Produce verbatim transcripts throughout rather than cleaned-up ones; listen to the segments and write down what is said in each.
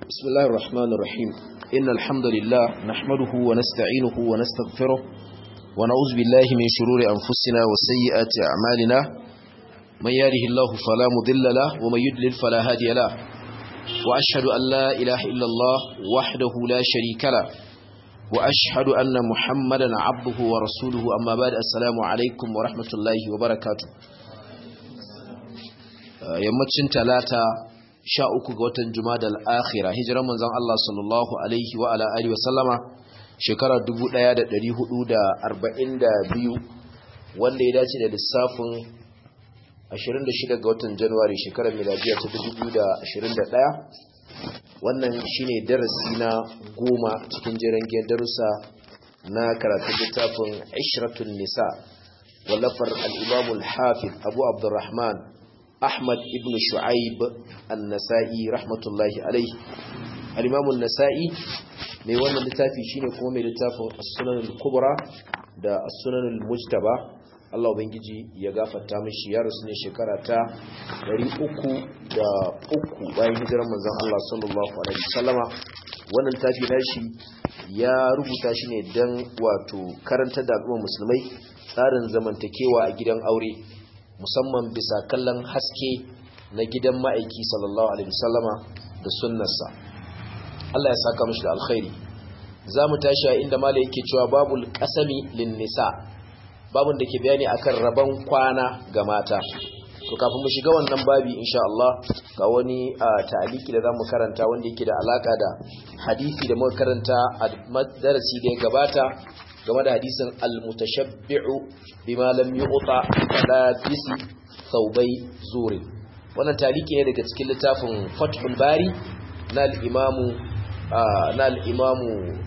بسم الله الرحمن الرحيم إن الحمد لله نحمده ونستعينه ونستغفره ونعوذ بالله من شرور أنفسنا وسيئات أعمالنا من يهده الله فلا مضل له ومن يضلل فلا هادي له وأشهد أن لا إله إلا الله وحده لا شريك له وأشهد أن محمدا عبده ورسوله أما بعد السلام عليكم ورحمة الله وبركاته yammacin talata sha uku ga watan Jumada al-Akhira hijiran manzon Allah sallallahu alaihi wa ala alihi wa sallama shekara dubu ɗaya da ɗari hudu da arba'in da biyu wanda ya dace da lissafin ashirin da shida ga watan January shekarar miladiya ta dubu biyu da ashirin da ɗaya. Wannan shine darasi na goma cikin jerengen darussa na karatun littafin Ishratun Nisa wallafar al-Imam al-Hafiz Abu Abdurrahman Ahmad ibn Shu'aib an-Nasa'i rahmatullahi alayhi. Al-Imam an-Nasa'i mai wannan littafi shine kuma mai littafin As-Sunan al-Kubra da As-Sunan al-Mujtaba. Allah ubangiji ya gafarta mishi, ya rasu ne shekara ta ɗari uku da uku bayan hijirar manzon Allah sallallahu alaihi wasallama. Wannan littafi nashi ya rubuta shi ne dan wato karanta da al'umma musulmai tsarin zamantakewa a gidan aure, musamman bisa kallon haske na gidan ma'aiki sallallahu alaihi wasallama da sunnarsa. Allah ya saka mishi da alkhairi. Zamu tashi a inda malai yake cewa babul qasami lin nisa, babun da ke bayani akan rabon kwana ga mata. To kafin mu shiga wannan babi insha Allah ga wani ta'aliki da zamu karanta wanda yake da alaka da hadisi da muka karanta a darasi da ya gabata game da hadisin al-mutashabbi'u bima lam yu'ta labisi thawbai zuri. Wannan taliki ne daga cikin littafin Fathul Bari na al-Imam na al-Imam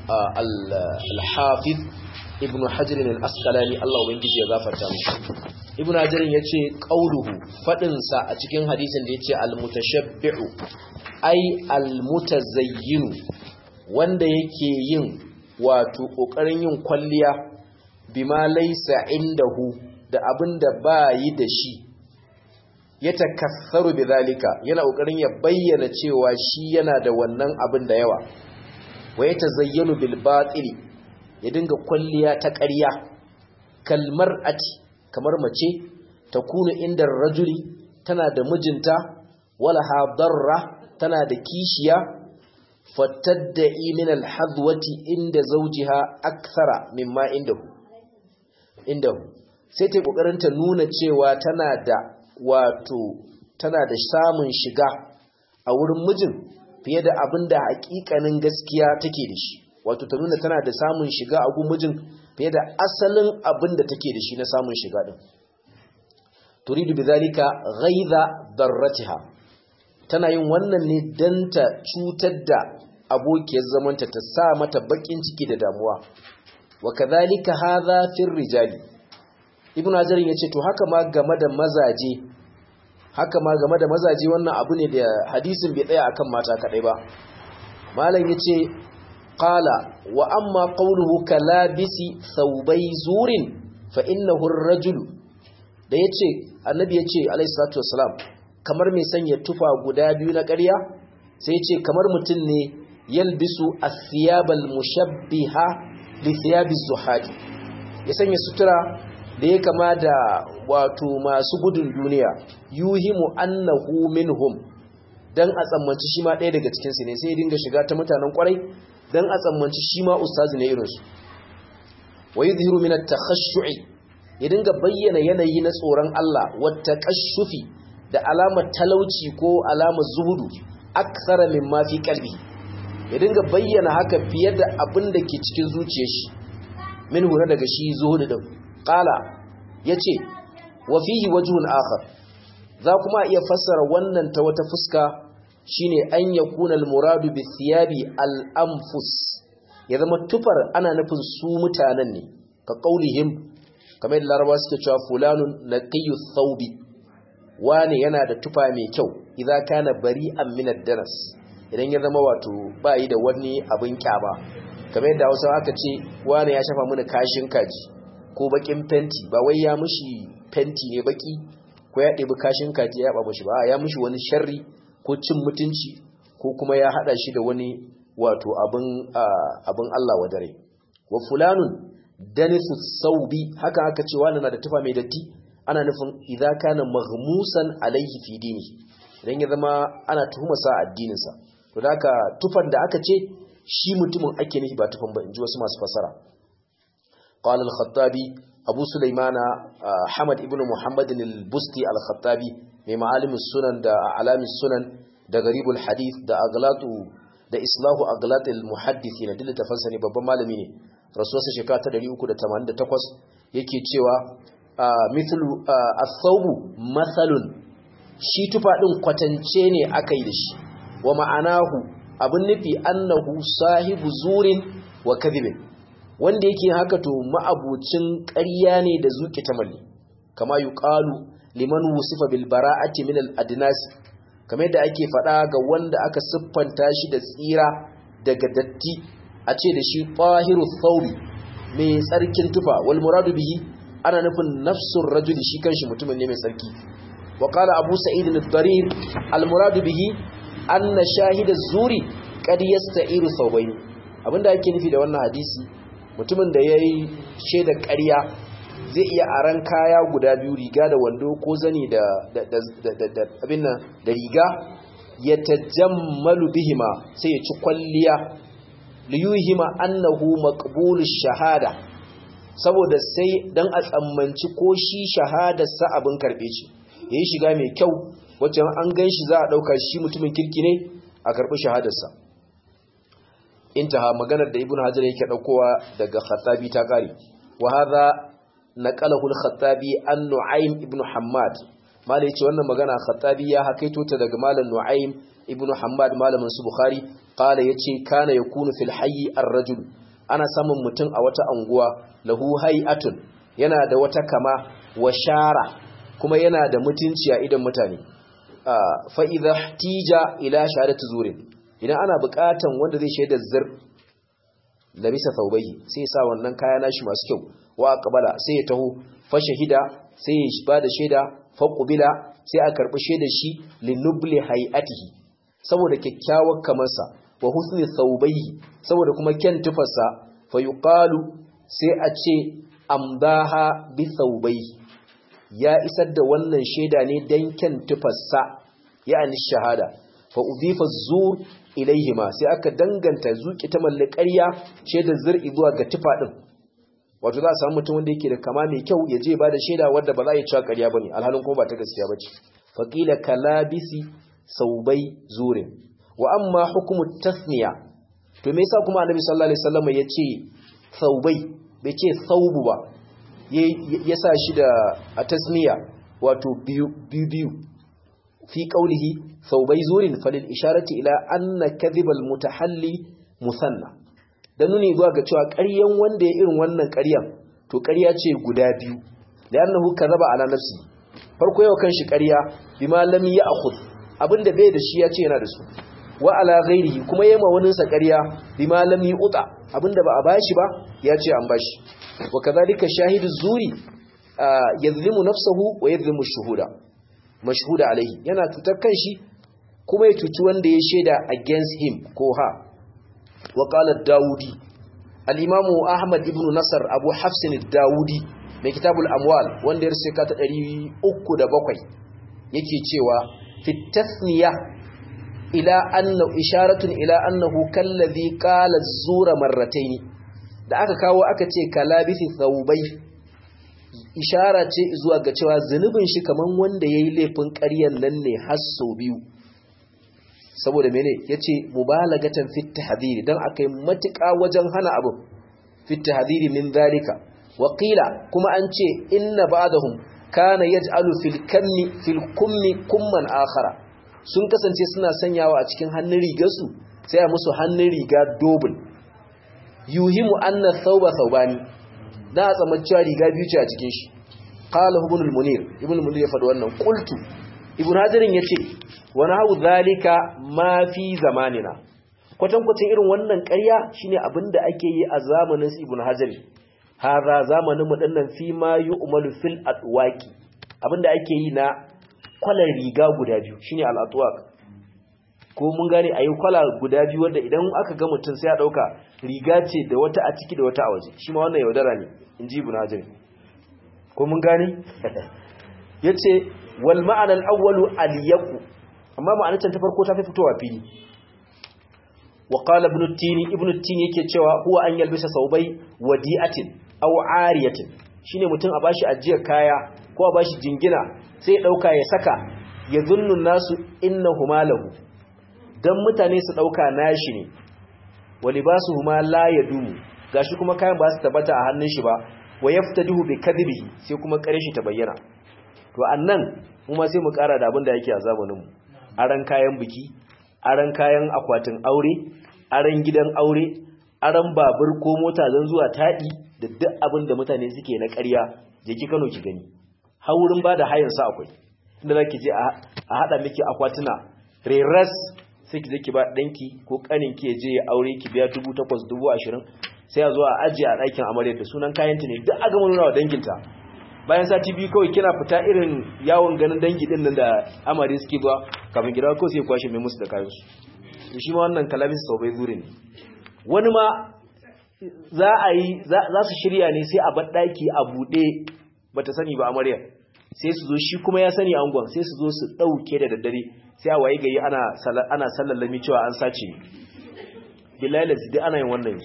al-Hafiz Ibn Hajar al-Asqalani, Allah ubangiji ya gafarta mishi. Ibn Hajar yace qauluhu, fadin sa a cikin hadisin da yace al-mutashabbi'u ay al-mutazayyinu, wanda yake yin wato kokarin yin kwalliya bima laysa indahu, da abinda ba yi da shi, ya takassaru bidhalika, yana kokarin ya bayyana cewa shi yana da wannan abin da yawa, wa yatazayyanu bil batili, ya dinga kwalliya ta ƙarya, kalmar ati, kamar mace takunu inda rajuli, tana da mijinta, wala hadarra, tana da kishiya, fatadda'i min alhadwati inda zawjiha akthara mimma indahu indahu sai ta kokarin ta nuna cewa tana da wato tana da samun shiga a wurin mijin fiye da abinda hakikanin gaskiya take da shi, wato ta nuna tana da samun shiga a gun mijin fiye da asalin abinda take da shi na samun shiga din. Turidu bidhalika ghaidha darratiha, tana yin wannan ne dan ta cutar da abokiyar zamanta, ta sa mata bakin ciki da damuwa. Wa kadhalika hadha fil rijali, Ibn Hajar yace to haka ma game da mazaje, haka ma game da mazaje wannan abu ne da hadisin bai tsaya akan mata kadai ba. Malam yace qala wa amma qawluhu kalabisi thawbai zurin fa innahu ar-rajulu, da yace annabi yace alayhi salatu wassalam kamar mai sanya tufa guda biyu na ƙarya, sai yace kamar mutum ne yalbisu athiyabal mushabbiha li thiyabiz zuhadi, ya sanya sutura da ya kama da wato masu gudun duniya, yuhimu annahu minhum, dan a tsammanci shi ma ɗaya daga cikin su ne, sai ya dinga shiga ta mutanen kwarai dan a tsammanci shi ma ustazi ne irin su. wa yudhiru min at-takhashshu'i, ya dinga bayyana yanayi na tsoron Allah, wa taqashshufi, da alamar talauci ko alamar zuhudu, akthara mimma fi qalbi, ya dinga bayyana haka fiye da abin da ke cikin zuciyar shi, min hura daga shi zuhudu din. Qala yace wa fihi wajhun akhar, za kuma iya fassara wannan ta wata fuska, shine an yakuna al-muradu bi thiyabi al-anfus, ya zama tufar ana nufin su mutanen ne, ka qaulihim, kamar da Larabawa suke cewa fulanun naqiyu thawbi, wane yana da tufa mai kyau, idza kana bari'an min ad-danas, idan ya zama wato bai da wani abin kyaba. Kamar yadda Hausa aka ce wane ya shafa mana kashin kaji ko bakin fenti, ba wai ya mishi fenti ne baki ko ya ɗebi kashin kaji ya yaba mishi ba, ya mishi wani sharri ko cin mutunci ko kuma ya hada shi da wani wato abin abin Allah wadare wa fulanun danisu saubi haka aka ce wani na da tufa mai datti ana nufin idza kana maghmusan alaihi fi dini idan ya zama ana tuhumar sa addinin sa to haka tufan da aka ce shi mutumin ake nufi ba tufan ba inji wasu masu fasara qala al-khattabi abu sulaimana hamad ibn muhammad al-busti al-khattabi mai ma'alimus sunan da alamis sunan da garibul hadith da aglatu da islahu aglatil muhaddithina duk tafansa ne babban malami ne rasuwarsa shekara ta ɗari uku da tamanin da takwas yake cewa mithlu as-sawbu mathalun shi tufa din kwatance ne akai da shi wa ma'anahu abun nufi annahu sahibu zurin wa kadhibin wanda yake haka to ma'abucin ƙarya ne da zuƙi tamalli kama yuqalu liman wusifa bil bara'ati min al-adnas kamar yadda ake faɗa ga wanda aka siffanta shi da tsira daga datti a ce da shi tahiru thawbi mai tsarkin tufa wal muradu bihi ana nufin nafsur rajuli shi kanshi mutumin ne mai tsarki wa qala abu sa'id al-darir al muradu bihi anna shahida zuri qad yasta'iru thawbayn abinda ake nufi da wannan hadisi mutumin da yayi shaida ƙarya zai iya aran kaya guda biyu riga da wando ko zani da abin nan da riga ya tajammalu bihima sai ya ci kwalliya liyuhima annahu maqbulush shahada saboda sai dan a tsammanci ko shi shahadar sa abin karbe ce yayi shiga mai kyau wacce an ganshi za a dauka shi mutumin kirki ne a karbi shahadar sa intaha maganar da ibnu hajar yake daukowa daga khattabi ta kare wa hadha naqalahu al-khattabi an nu'aym ibn hammad malai yace wannan magana khattabi ya hakaito ta daga malam nu'aym ibn hammad malamin su bukhari qala yace kana yakunu fil hayy ar-rajul ana samun mutum a wata anguwa lahu hay'atun yana da wata kama wa shara kuma yana da mutunci a idan mutane fa idha ihtija ila shahadati zurin idan ana buƙatan wanda zai shaida zir labisa thawbayhi sai ya sa wannan kaya nashi masu kyau wa qabala sai ya taho fa shahida sai ya bada shaida fa qubila sai a karbi shaidar shi linubli hay'atihi saboda kyakkyawar kamarsa wa husni thawbayhi saboda kuma kyan tufarsa fa yuqalu sai a ce amdaha bi thawbayhi ya isar da wannan shaida ne dan kyan tufarsa ya'ani shahada fa udifa zur ilaihima sai aka danganta zuki ta mallakariya shaidar zir'i zuwa ga tufa din wato za a samu mutum wanda yake da kama mai kyau ya je ba da shaida wadda ba za a yi cewa ƙarya bane alhalin kuma ba ta gaskiya bace faqila kalabisi saubai zurin wa amma hukumu tasniya to me yasa kuma annabi sallallahu alaihi wasallam ya ce saubai bai ce saubu ba ya sa shi da a tasniya wato biyu biyu fi qawlihi saubai zurin falil isharati ila anna kadhibal mutahalli musanna dan nuni zuwa ga cewa ƙaryan wanda ya irin wannan ƙaryan to ƙarya ce guda biyu da annahu kadhaba ala nafsi farko yau kan shi ƙarya bima lam ya'khudh abinda bai da shi ya ce yana da su wa ala ghairihi kuma yema wani sa ƙarya bima lam yu'ta abinda ba a bashi ba ya ce an bashi wa kadhalika shahidu zuri yadhlimu nafsuhu wa yadhlimu shuhuda mashhuda alaihi yana tutar kanshi kuma ya tuci wanda ya shaida against him ko ha wa qala daudi al-imamu ahmad ibn nasr abu hafs ad-daudi mai kitabul amwal wanda ya rubuta ta ɗari uku da bakwai yake cewa fi tasniya ila anna isharatun ila annahu kallazi qala az-zura marratayn da aka kawo aka ce kalabisi thawbai ishara ce zuwa ga cewa zunubin shi kaman wanda yayi laifin ƙaryan nan ne har sau biyu saboda mene yace mubalagatan fit tahdhir dan akai matuƙa wajen hana abu fit tahdhir min zalika wa qila kuma an ce inna ba'dahum kana yaj'alu fil kammi fil kummi kumman akhara sun kasance suna sanyawa a cikin hannun rigarsu sai a musu hannun riga double yuhimu anna thawba thawbani da tsammanciya riga biyu ce a cikin shi qala ibn al-munir ibn al-munir ya faɗi wannan qultu ibn hadirin yace wa nahu zalika ma fi zamanina kwatan kwatan irin wannan ƙarya shine abinda ake yi a zamanin ibn hajar haza zamanin mu dinnan fi ma yu'malu fil atwaqi abinda ake yi na kwalar riga guda biyu shine al-atwaq ko mun gane ayi kwala guda biyu wanda idan aka ga mutum sai ya dauka riga ce da wata a ciki da wata a waje shi ma wannan yaudara ne inji ibn Hajar ko mun gane yace wal ma'ana al-awwalu al-yaqu amma ma'anar ta farko ta fi fitowa fili wa qala ibn at-tini ibn at-tini yake cewa huwa an yalbisa saubai wadi'atin aw ariyatin shine mutum a bashi ajiyar kaya ko a bashi jingina sai ya dauka ya saka ya zunnu nasu innahuma lahu dan mutane su dauka nashi ne walibasuhuma la yadumu gashi kuma kayan ba su tabbata a hannun shi ba wa yaftadihu bi kadhibihi sai kuma kare shi ta bayyana to annan kuma sai mu kara da abin da yake a zamanin mu aran kayan biki aran kayan akwatin aure aran gidan aure aran babur ko mota zan zuwa tadi da duk abin da mutane suke na ƙarya je ki Kano ki gani har wurin bada hayan sa akwai inda zaki je a hada miki akwatuna reras sai ki je ki ba danki ko kanin ki je ya aure ki biya dubu takwas dubu ashirin sai a zo a ajiye a ɗakin amarya da sunan kayanta ne duk aka nuna wa danginta bayan sati biyu kawai kina fita irin yawon ganin dangi din nan da amare suke zuwa kafin gida ko sai kwashe mai musu da kayan su shi ma wannan kalabis sau bai zuri ne wani ma za a yi za su shirya ne sai a bar ɗaki a buɗe bata sani ba amarya sai su zo shi kuma ya sani angon sai su zo su ɗauke da daddare sai a waye gari ana ana sallallami cewa an sace ne billahi lazidi ana yin wannan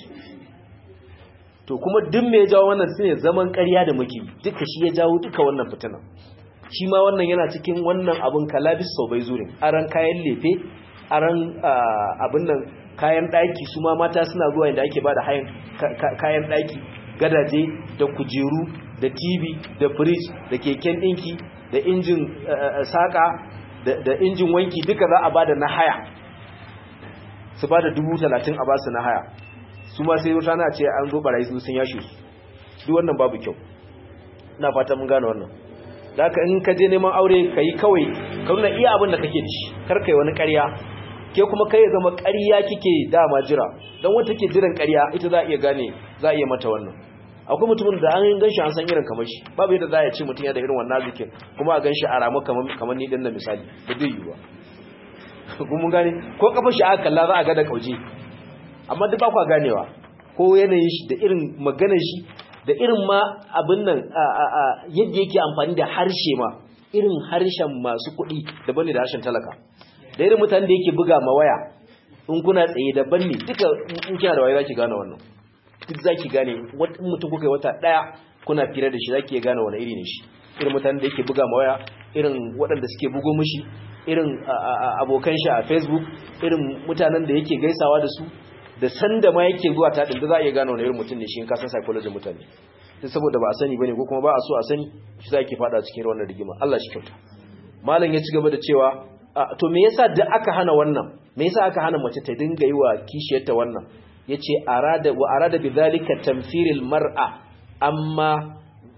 to kuma duk me ya jawo wannan shine zaman ƙarya da muke duka shi ya jawo duka wannan fitina shi ma wannan yana cikin wannan abun kalabis sau bai zurin aran kayan lefe aran abin nan kayan daki su ma mata suna zuwa inda ake bada hayan kayan daki gadaje da kujeru da T V da fridge da keken dinki da injin saka da injin wanki duka za a bada na haya su bada dubu talatin a basu na haya su ma sai wata na ce an zo barayi su sun yashe su duk wannan babu kyau ina fata mun gane wannan da haka in ka je neman aure kai kawai ka nuna iya abin da kake ci kar kai wani ƙarya ke kuma kai zama ƙarya kike dama jira dan wata ke jiran ƙarya ita za a iya gane za a iya mata wannan akwai mutumin da an ganshi an san irin kamar shi babu yadda za a ce mutum ya da irin wannan zikin kuma a ganshi a ramu kamar kamar ni din na misali da dai yiwa kuma gane ko kafar shi aka kalla za a ga da kauje amma duk ba ku ganewa ko yanayin shi da irin maganar shi da irin ma abin nan yadda yake amfani da harshe ma irin harshen masu kuɗi daban ne da harshen talaka da irin mutane da yake buga ma waya in kuna tsaye daban ne duka in kina da waya zaki gane wannan duk zaki gane mutum kuka yi wata daya kuna fira da shi zaki gane wani iri ne shi irin mutane da yake buga ma waya irin waɗanda suke bugo mishi irin abokan shi a Facebook irin mutanen da yake gaisawa da su da sanda ma yake zuwa ta dinda za a iya gane wani irin mutum ne shi in ka san psychology mutane sai saboda ba a sani bane ko kuma ba a so a sani shi za ki fada cikin wannan rigima Allah shi kyauta malam ya ci gaba da cewa to me yasa da aka hana wannan me yasa aka hana mace ta dinga yi wa kishiyarta wannan yace arada wa arada bidhalika tamthiril mar'a amma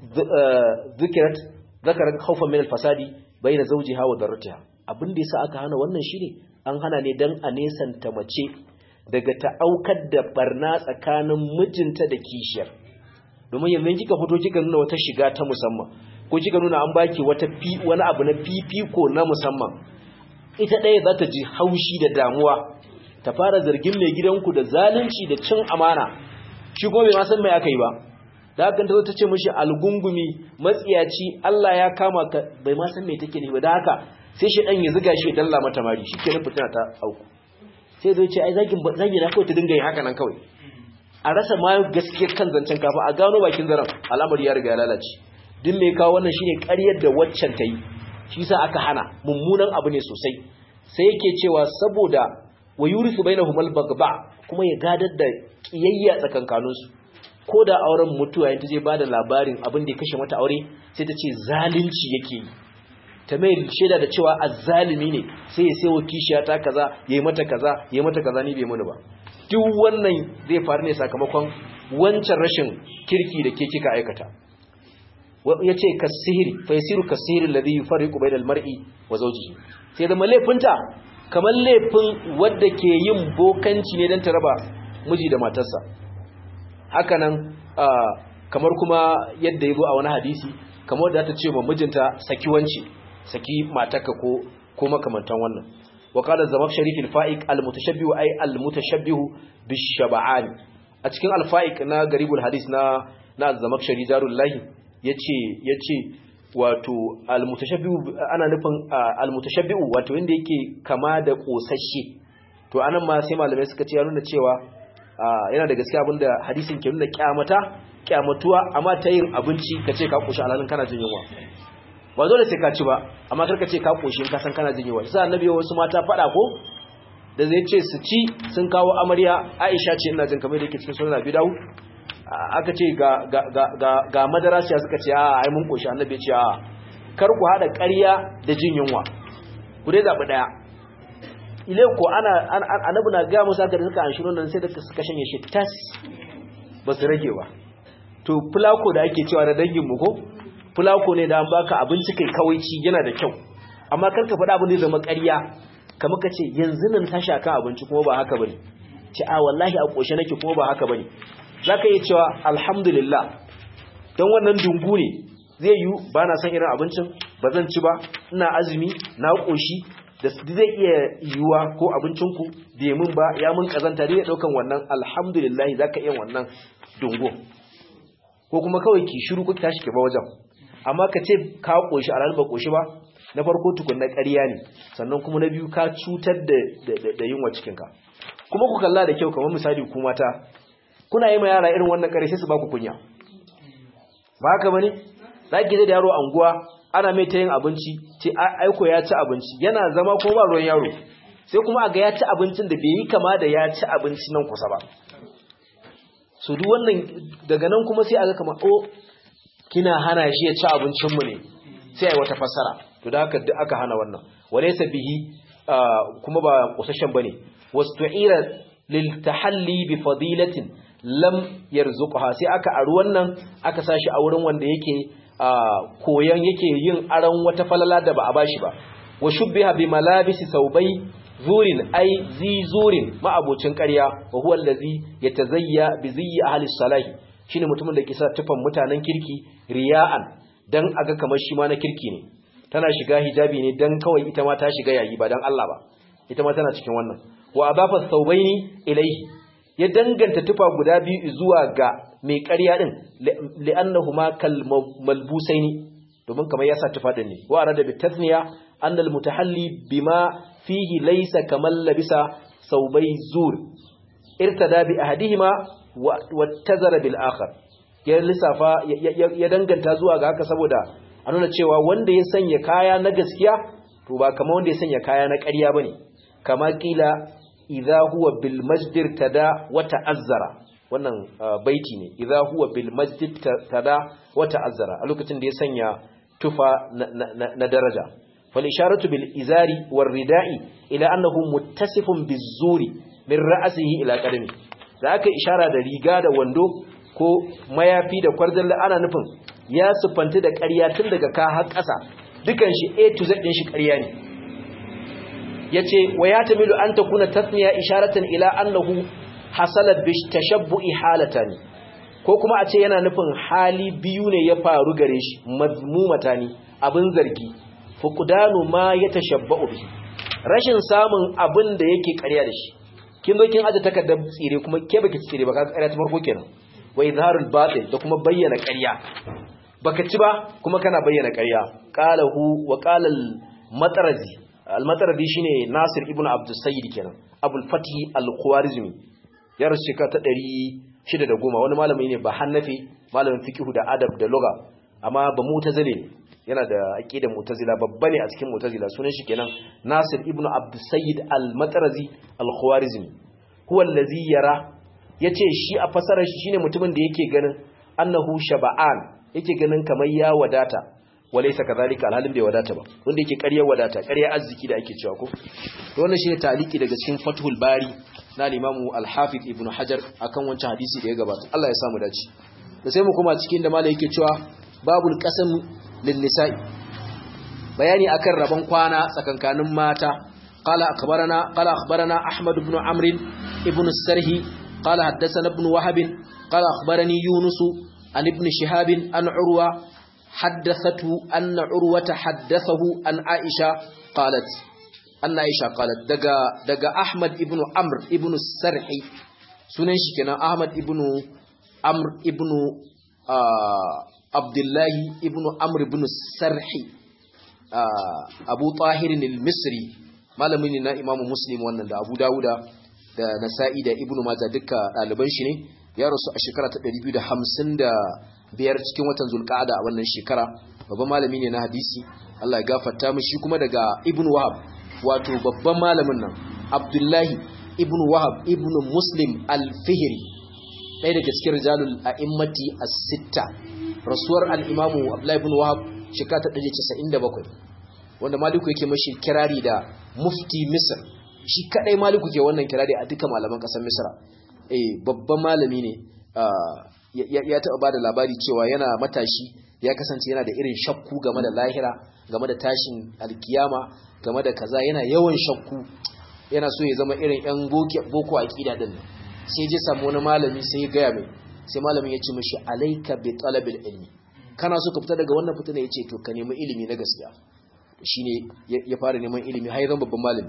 dhikrat zakarat khawfan min al-fasadi bayna zawjiha wa darratiha abin da yasa aka hana wannan shine an hana ne dan a nesanta mace daga ta aukar da barna tsakanin mijinta da kishiyar domin yanzu kika fito kika nuna wata shiga ta musamman ko kika nuna an baki wata fi wani abu na fifiko na musamman ita ɗaya za ta ji haushi da damuwa ta fara zargin mai gidanku da zalunci da cin amana shi kuma bai ma san mai aka yi ba da haka ta zo ta ce mishi algungumi matsiyaci Allah ya kama ka bai ma san mai take ne ba da haka sai shi dan ya zuga shi ya dalla mata mari shi kenan fitina ta auku sai zai ce ai zagin zagi na kawai ta dinga yin haka nan kawai a rasa ma gaskiyar kan zancen kafa a gano bakin zaran al'amari ya riga ya lalace din mai kawo wannan shine ƙaryar da waccan ta yi shi yasa aka hana mummunan abu ne sosai sai yake cewa saboda wayurisu bainahum al-bagba kuma ya gadar da kiyayya tsakankanin su ko da auren mutuwa yayin ta je bada labarin abin da ya kashe mata aure sai ta ce zalunci yake yi ta mai shaida da cewa azzalimi ne sai ya sayo kishiya ta kaza yayi mata kaza yayi mata kaza ni bai muni ba duk wannan zai faru ne sakamakon wancan rashin kirki da ke kika aikata yace kasihiri fa yasiru kasihiri alladhi yufariqu bainal mar'i wa zawjihi sai da laifinta kamar laifin wanda ke yin bokanci ne dan ta raba miji da matarsa haka nan kamar kuma yadda yazo a wani hadisi kamar da ta ce wa mijinta saki wanci saki matarka ko ko makamantan wannan wa qala az-zamakhshari fil fa'iq al-mutashabbihu ay al-mutashabbihu bish-shab'an a cikin al-fa'iq na garibul hadith na na az-zamakhshari darullahi yace yace wato al-mutashabbihu ana nufin al-mutashabbihu wato inda yake kama da kosasshe to anan ma sai malamai suka ce ya nuna cewa yana da gaskiya abinda hadisin ke nuna kyamata kyamatuwa amma ta yin abinci kace ka koshi alalin kana jin yunwa ba dole sai ka ci ba amma kar ka ce ka koshi in ka san kana jin yunwa sai annabi wasu mata fada ko da zai ce su ci sun kawo amarya Aisha ce ina jin kamar da yake cikin sunan Abi Dawud aka ce ga ga ga ga madara sai suka ce a ai mun koshi annabi ya ce a kar ku hada ƙarya da jin yunwa ku dai zabi daya ile ko ana annabi na ga musu haka da suka anshiro nan sai da suka shanye shi tas ba su rage ba to fulako da ake cewa da dangin mu ko fulako ne da an baka abinci kai kawaici yana da kyau amma kar ka faɗa abin da zama ƙarya kamar ka ce yanzu nan tashi akan abinci kuma ba haka bane ce a wallahi a koshe nake kuma ba haka bane zaka yi cewa alhamdulillah dan wannan dungu ne zai yi ba na son irin abincin ba zan ci ba ina azumi na koshi da zai iya yiwuwa ko abincinku bai mun ba ya mun kazanta dai ya daukan wannan alhamdulillah zaka iya wannan dungu ko kuma kawai ki shiru ko ki tashi ki ba wajen amma ka ce ka koshi a ranar ba koshi ba na farko tukun na ƙarya ne sannan kuma na biyu ka cutar da da yunwa cikin ka kuma ku kalla da kyau kamar misali ku mata kuna yi ma yara irin wannan ƙarya sai su ba ku kunya ba haka bane zaki da yaro anguwa ana mai ta yin abinci ce aiko ya ci abinci yana zama ko ba ruwan yaro sai kuma a ga ya ci abincin da bai yi kama da ya ci abinci nan kusa ba so duk wannan daga nan kuma sai a ga kamar oh kina hana shi ya ci abincinmu ne sai ai wata fassara to da haka duk aka hana wannan walaysa bihi kuma ba kusashen bane wastu'ira lil tahalli bi fadilatin lam yarzuqha sai aka aru wannan aka sashi a wurin wanda yake koyan yake yin aran wata falala da ba a bashi ba wa shubbiha bi malabisi saubai zurin ai zi zurin ma'abocin ƙarya wa huwa allazi yatazayya bi ziyyi ahli salahi shine mutumin da ke sa tufan mutanen kirki riya'an dan aga kamar shi ma na kirki ne tana shiga hijabi ne dan kawai ita ma ta shiga yayi ba dan Allah ba ita ma tana cikin wannan wa adafa thawbaini ilayhi ya danganta tufa guda biyu zuwa ga mai ƙarya din li'annahuma kal malbusaini domin kamar ya sa tufa din ne wa arada bi tathniya anna al mutahalli bima fihi laysa kamal labisa thawbai zur irtada bi ahadihima wattazara bil akhar ya lissafa ya danganta zuwa ga haka saboda a nuna cewa wanda ya sanya kaya na gaskiya to ba kamar wanda ya sanya kaya na ƙarya bane kama kila idza huwa bil masjid tada wa ta'azzara wannan baiti ne idza huwa bil masjid tada wa ta'azzara a lokacin da ya sanya tufa na daraja fal isharatu bil izari war ridai ila annahu muttasifun bizuri min ra'sihi ila qadami da aka ishara da riga da wando ko mayafi da kwarjalla ana nufin ya sufanta da ƙarya tun daga ka har ƙasa dukan shi A to Z din shi ƙarya ne yace wa ya tamilu an takuna tasniya isharatan ila annahu hasala bi tashabbu'i halatan ko kuma a ce yana nufin hali biyu ne ya faru gare shi mazmumatani abin zargi fuqdanu ma yatashabba'u bi rashin samun abin da yake ƙarya da shi kin zo kin aje takardar tsire kuma ke baki tsire ba ka ƙarya ta farko kenan wa izharul batil da kuma bayyana ƙarya baka ci ba kuma kana bayyana ƙarya qalahu wa qala al-matarzi al-matarzi shine Nasir ibn Abdus Sayyid kenan Abul Fatih al-Khwarizmi ya rasu shekara ta ɗari shida da goma wani malami ne ba Hanafi malamin fiqh da adab da lugha amma ba mu'tazili ne yana da aqidar mu'tazila babba ne a cikin mu'tazila sunan shi kenan Nasir ibn Abdus Sayyid al-Matarzi al-Khwarizmi huwa allazi yara yace shi a fasarar shi shine mutumin da yake ganin annahu shaba'an yake ganin kamar ya wadata walaysa kadhalika alhalin bai wadata ba wanda yake ƙaryar wadata ƙaryar arziki da ake cewa ko to wannan shine taliki daga cikin Fathul Bari na Imam Al-Hafiz Ibn Hajar akan wancan hadisi da ya gabata Allah ya samu dace da sai mu kuma cikin da malai yake cewa babul qasam lin nisa'i bayani akan rabon kwana tsakankanin mata qala akhbarana qala akhbarana Ahmad ibn Amr ibn Sarhi qala haddathana ibn Wahab qala akhbarani Yunus an ibn Shihab an Urwa حدثته أن عروة حدثه أن عائشة قالت anna Aisha qalat daga daga Ahmad ibn Amr ibn Sarhi sunan shi kenan Ahmad ibn Amr ibn Abdullahi ibn Amr ibn Sarhi Abu Tahir al-Misri malamin ne na Imam Muslim wannan da Abu Dawuda da Nasa'i da Ibn Majah duka ɗaliban shi ne ya rasu a shekara ta ɗari biyu da hamsin da biyar cikin watan Zulqa'ada a wannan shekara babban malami ne na hadisi Allah ya gafarta mishi kuma daga Ibn Wahab wato babban malamin nan Abdullahi Ibn Wahab Ibn Muslim al-Fihri ɗaya daga cikin rijalul a'immati as-sitta rasuwar al-Imam Abdullahi ibn Wahab shekara ta ɗari casa'in da bakwai wanda Maliku yake mashi kirari da mufti Misr shi kadai Maliku ke wannan kirari a duka malaman kasar Misra eh babban malami ne ya taɓa bada labari cewa yana matashi ya kasance yana da irin shakku game da lahira game da tashin alkiyama game da kaza yana yawan shakku yana so ya zama irin yan boko aqida din sai je samu wani malami sai ya gaya mai sai malamin ya ce mishi alayka bi talabil ilmi kana so ka fita daga wannan fitina yace to ka nemi ilimi na gaskiya shine ya fara neman ilimi har zan babban malami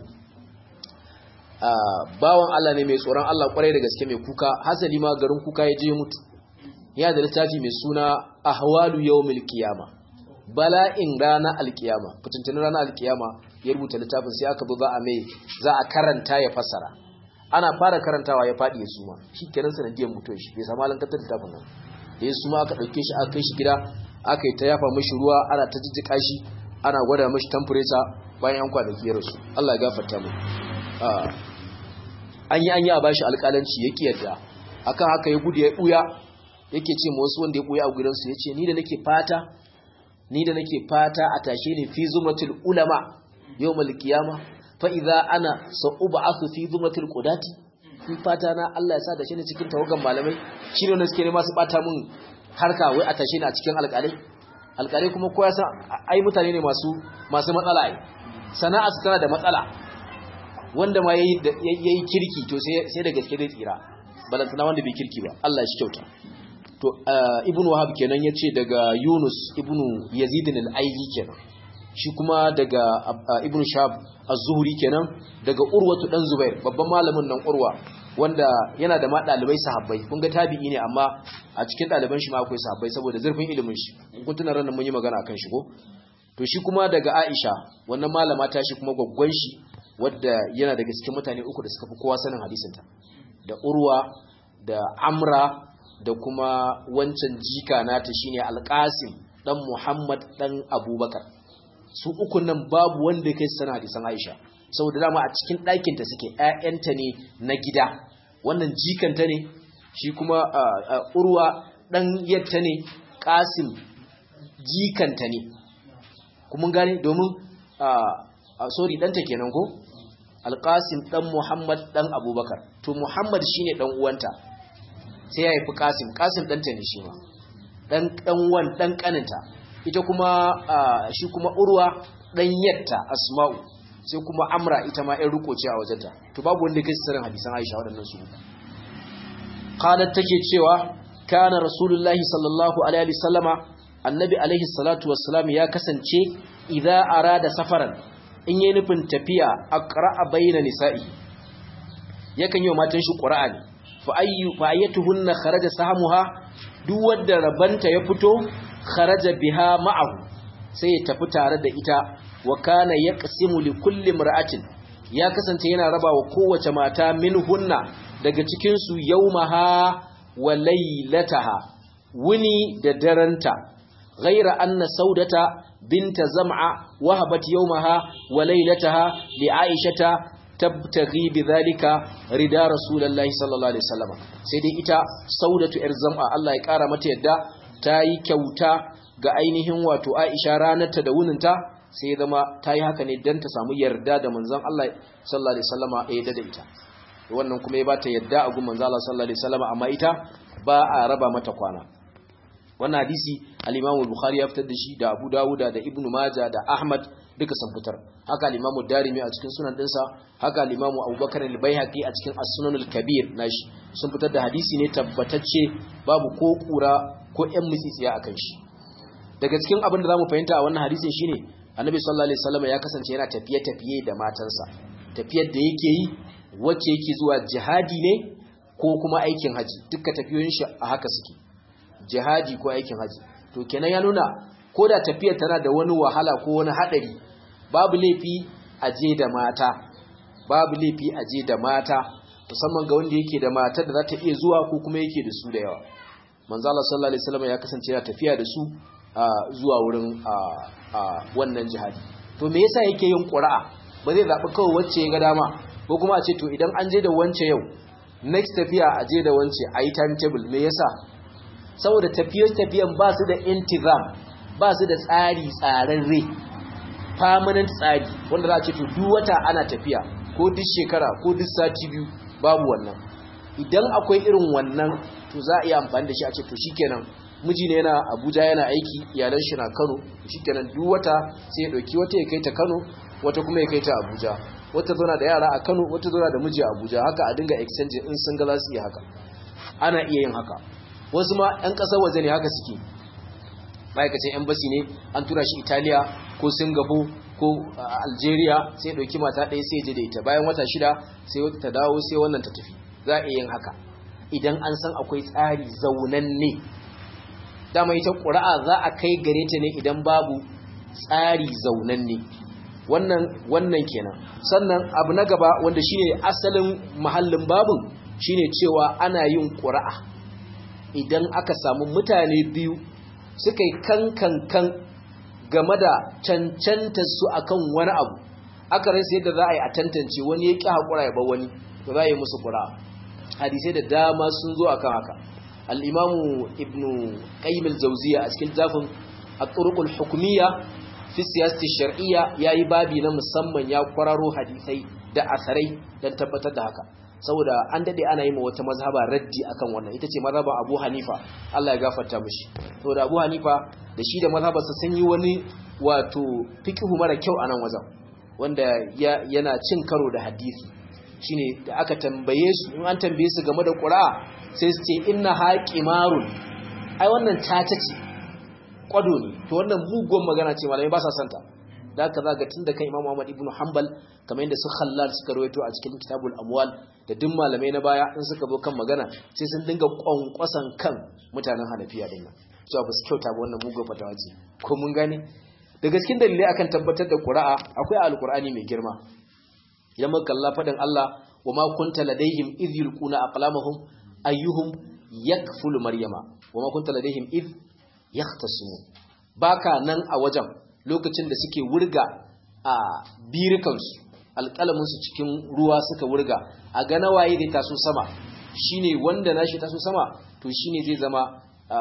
bawan Allah ne mai tsoron Allah kwarai da gaske mai kuka hasali ma garin kuka ya je mutu ya da littafi mai suna ahwalu yawmil qiyama bala'in rana alqiyama fitintunin rana alqiyama ya rubuta littafin sai aka zo za a mai za a karanta ya fassara ana fara karantawa ya fadi ya suma shikenan sanadiyar mutuwar shi bai samu alankatar littafin nan da ya suma aka dauke shi aka kai shi gida aka yi ta yafa mishi ruwa ana ta jijjika shi ana gwada mishi temperature bayan an kwanaki ya rasu Allah ya gafarta mu an yi an yi a bashi alƙalanci ya kiyarda akan haka ya gudu ya ɓuya yake ce ma wasu wanda ya ɓuya a gudansu ya ce ni da nake fata ni da nake fata a tashe ni fi zumratul ulama yawmal qiyama fa idza ana sa'ub'athu fi zumratul qudati in fata na Allah ya sa da shi ne cikin tawagan malamai shi ne wanda suke nema su bata mun harka wai a tashe ni a cikin alƙalai alƙalai kuma kowa san ai mutane ne masu masu matsala ai sana'a su tana da matsala wanda ma yayi yayi kirki to sai sai da gaske dai tsira balantana wanda bai kirki ba Allah shi kyauta to ibnu wahab kenan yace daga yunus ibnu yazid al-aili kenan shi kuma daga ibnu shab az-zuhri kenan daga urwatu dan zubair babban malamin nan urwa wanda yana da ma dalibai sahabbai kun ga tabi'i ne amma a cikin daliban shi ma akwai sahabbai saboda zurfin ilimin shi kun tuna ran mun yi magana akan shi ko to shi kuma daga aisha wannan malama ta shi kuma gwaggwan shi wadda yana daga cikin mutane uku da suka fi kowa sanin hadisinta da urwa da amra da kuma wancan jika nata shine alqasim dan muhammad dan abubakar su uku nan babu wanda kai sanin hadisan aisha saboda dama a cikin ɗakin ta suke ƴaƴanta ne na gida wannan jikanta ne shi kuma urwa dan yatta ne qasim jikanta ne kuma gane domin sorry danta kenan ko alqasim dan muhammad dan abubakar to muhammad shine dan uwanta sai ya haifi qasim qasim danta ne shi ma dan dan wan dan kaninta ita kuma shi kuma urwa dan yatta asma'u sai kuma amra ita ma ɗan riko ce a wajenta to babu wanda kai sirrin hadisan aisha waɗannan su qalat take cewa kana rasulullahi sallallahu alaihi wasallama annabi alaihi salatu wassalam ya kasance idza arada safaran in yi nufin tafiya aqra'a bayna nisa'i yakan yi wa matan shi qur'ani fa ayyu fa ayatuhunna kharaja sahmuha duk wanda rabanta ya fito kharaja biha ma'ahu sai ya tafi tare da ita wa kana yaqsimu li kulli imra'atin ya kasance yana rabawa kowace mata minhunna daga cikin su yawmaha wa laylataha wuni da daranta غير أن سودة بنت زمعة وهبت يومها وليلتها لعائشة تبتغي بذلك رضا رسول الله صلى الله عليه وسلم سيدي إتا سودة إرزمعة الله يكارا متى يدى تاي كوتا غاينهم واتو عائشة رانا تدوننتا سيدما تاي هكا ندن تسامو يرداد منزم الله صلى الله عليه وسلم ايداد إتا wannan kuma ya bata yadda a gun manzo Allah sallallahu alaihi wasallam amma ita ba a raba mata kwana wannan hadisi al-Imam al-Bukhari ya fitar da shi da Abu Dawud da Ibn Majah da Ahmad duka sun fitar haka al-Imam ad-Darimi a cikin sunan dinsa haka al-Imam Abu Bakar al-Baihaqi a cikin as-Sunan al-Kabir nashi sun fitar da hadisi ne tabbatacce babu ko kura ko ƴan mutsitsiya akan shi daga cikin abin da zamu fahimta a wannan hadisin shine annabi sallallahu alaihi wasallam ya kasance yana tafiye tafiye da matansa tafiyar da yake yi wacce yake zuwa jihadi ne ko kuma aikin haji duka tafiyoyin shi a haka suke jihadi ko aikin haji to kenan ya nuna ko da tafiyar tana da wani wahala ko wani hadari babu laifi aje da mata babu laifi aje da mata musamman ga wanda yake da matar da za ta iya zuwa ko kuma yake da su da yawa manzo Allah sallallahu alaihi wasallam ya kasance yana tafiya da su zuwa wurin wannan jihadi to me yasa yake yin qura'a ba zai zabi kawai wacce ya ga dama ko kuma a ce to idan an je da wance yau next tafiya a je da wance ayi timetable me yasa saboda tafiyar tafiyan ba su da intizam ba su da tsari tsararre permanent tsari wanda za a ce to duk wata ana tafiya ko duk shekara ko duk sati biyu babu wannan idan akwai irin wannan to za a iya amfani da shi a ce to shikenan miji ne yana Abuja yana aiki iyalan shi na Kano shikenan duk wata sai ya dauki wata ya kai ta Kano wata kuma ya kai ta Abuja wata zauna da yara a Kano wata zauna da miji a Abuja haka a dinga exchange in sun ga za su yi haka ana iya yin haka wasu ma ɗan ƙasar waje ne haka suke ma'aikacin embassy ne an tura shi Italiya ko Singapore ko Algeria sai ya dauki mata ɗaya sai ya je da ita bayan wata shida sai wata ta dawo sai wannan ta tafi za a iya yin haka idan an san akwai tsari zaunanne dama ita ƙura'a za a kai gare ta ne idan babu tsari zaunanne wannan wannan kenan sannan abu na gaba wanda shine asalin mahallin babun shine cewa ana yin ƙura'a idan aka samu mutane biyu suka yi kankankan game da cancantar su akan wani abu aka rasa yadda za a yi a tantance wani ya ƙi haƙura ya bar wani to za a yi musu ƙura'a hadisai da dama sun zo akan haka al-imamu ibnu qayyim al-jawziyya a cikin zafin at-turuq al-hukmiyya fi siyasati shar'iyya yayi babi na musamman ya kwararo hadisai da asarai dan tabbatar da haka saboda an dade ana yi ma wata mazhaba raddi akan wannan ita ce mazhaba Abu Hanifa Allah ya gafarta mishi saboda Abu Hanifa da shi da mazhabarsa sun yi wani wato fiqhu mara kyau anan wajen wanda yana cin karo da hadisi shine da aka tambaye su in an tambaye su game da qura'a sai su ce inna haqimarun ai wannan tata ce kwado ne to wannan mugun magana ce malamai ba sa santa da haka zaka tunda kan Imam Ahmad ibn Hanbal kamar yadda su Khallal suka rawaito a cikin Kitabul Amwal da duk malamai na baya in suka zo kan magana sai sun dinga kwankwasan kan mutanen Hanafiya din nan cewa ba su kyauta ba wannan mugun fatawa ce ko mun gane daga cikin dalilai akan tabbatar da qura'a akwai alqur'ani mai girma idan muka kalla fadin Allah wa ma kunta ladaihim idh yulquna aqlamahum ayyuhum yakfulu maryama wa ma kunta ladaihim idh yahtasimun baka nan a wajen lokacin da suke wurga a birikansu alƙalaminsu cikin ruwa suka wurga a ga nawaye da taso sama shine wanda nashi taso sama to shine zai zama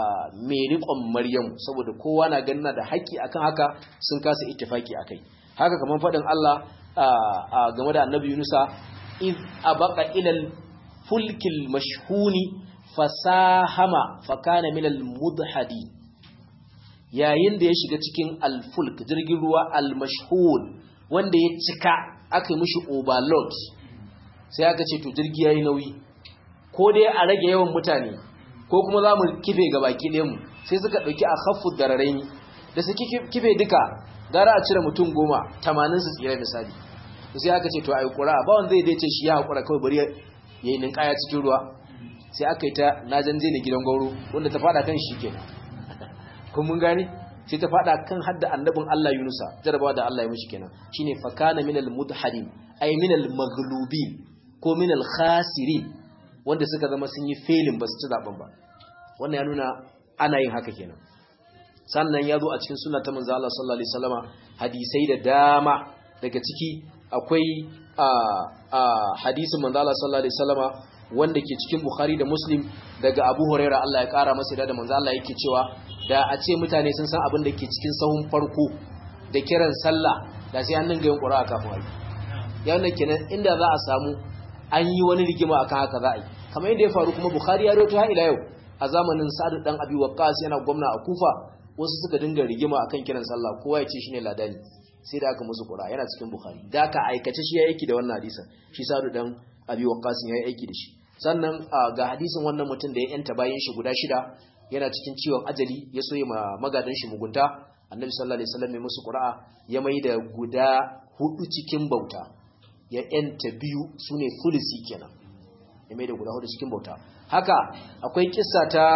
mai riƙon Maryamu saboda kowa na ganna da haƙƙi akan haka sun kasa ittifaki akai haka kaman faɗin Allah game da Annabi Yunusa iz abaqa ila al-fulkil mashhuni fasahama fakana min al-mudhadi yayin da ya shiga cikin al-fulk jirgin ruwa al-mashhun wanda ya cika aka yi mishi overload sai aka ce to jirgi yayi nauyi ko dai a rage yawan mutane ko kuma za mu kife ga baki ɗayan mu sai suka ɗauki a khaffu dararaini da su kife duka gara a cire mutum goma tamanin su tsira misali sai aka ce to ai qura ba wanda zai ce shi ya hakura kawai bari yayin ninkaya cikin ruwa sai aka yi ta najanje ne gidan gauro wanda ta fada kan shi kenan kun mun gane sai ta fada kan hadda annabin Allah Yunusa jarabawa da Allah ya mishi kenan shine fakana minal mudhadin ay minal maghlubin ko minal khasirin wanda suka zama sun yi failing ba su ci zaben ba wannan ya nuna ana yin haka kenan sannan ya zo a cikin sunna ta manzo Allah sallallahu alaihi wasallama hadisai da dama daga ciki akwai a a hadisin manzo Allah sallallahu alaihi wasallama wanda ke cikin Bukhari da Muslim daga Abu Hurairah Allah ya kara masa da manzo Allah yake cewa da a ce mutane sun san abin da ke cikin sahun farko da kiran sallah da sai an dinga yin qura'a kafin ai ya wannan kenan inda za a samu an yi wani rigima akan haka za a yi kamar yadda ya faru kuma Bukhari ya rawaito har ila yau a zamanin Sa'd dan Abi Waqqas yana gwamna a Kufa wasu suka dinga rigima akan kiran sallah kowa ya ce shine ladani sai da aka musu qura'a yana cikin Bukhari da aka aikace shi ya aiki da wannan hadisin shi Sa'd dan Abi Waqqas ya yi aiki da shi sannan ga hadisin wannan mutum da ya yanta bayan shi guda shida yana cikin ciwon ajali ya soye ma magadan shi mugunta annabi sallallahu alaihi wasallam ya musu qura'a ya maida guda hudu cikin bauta ya yanta biyu sune thulusi kenan ya maida guda hudu cikin bauta haka akwai kissa ta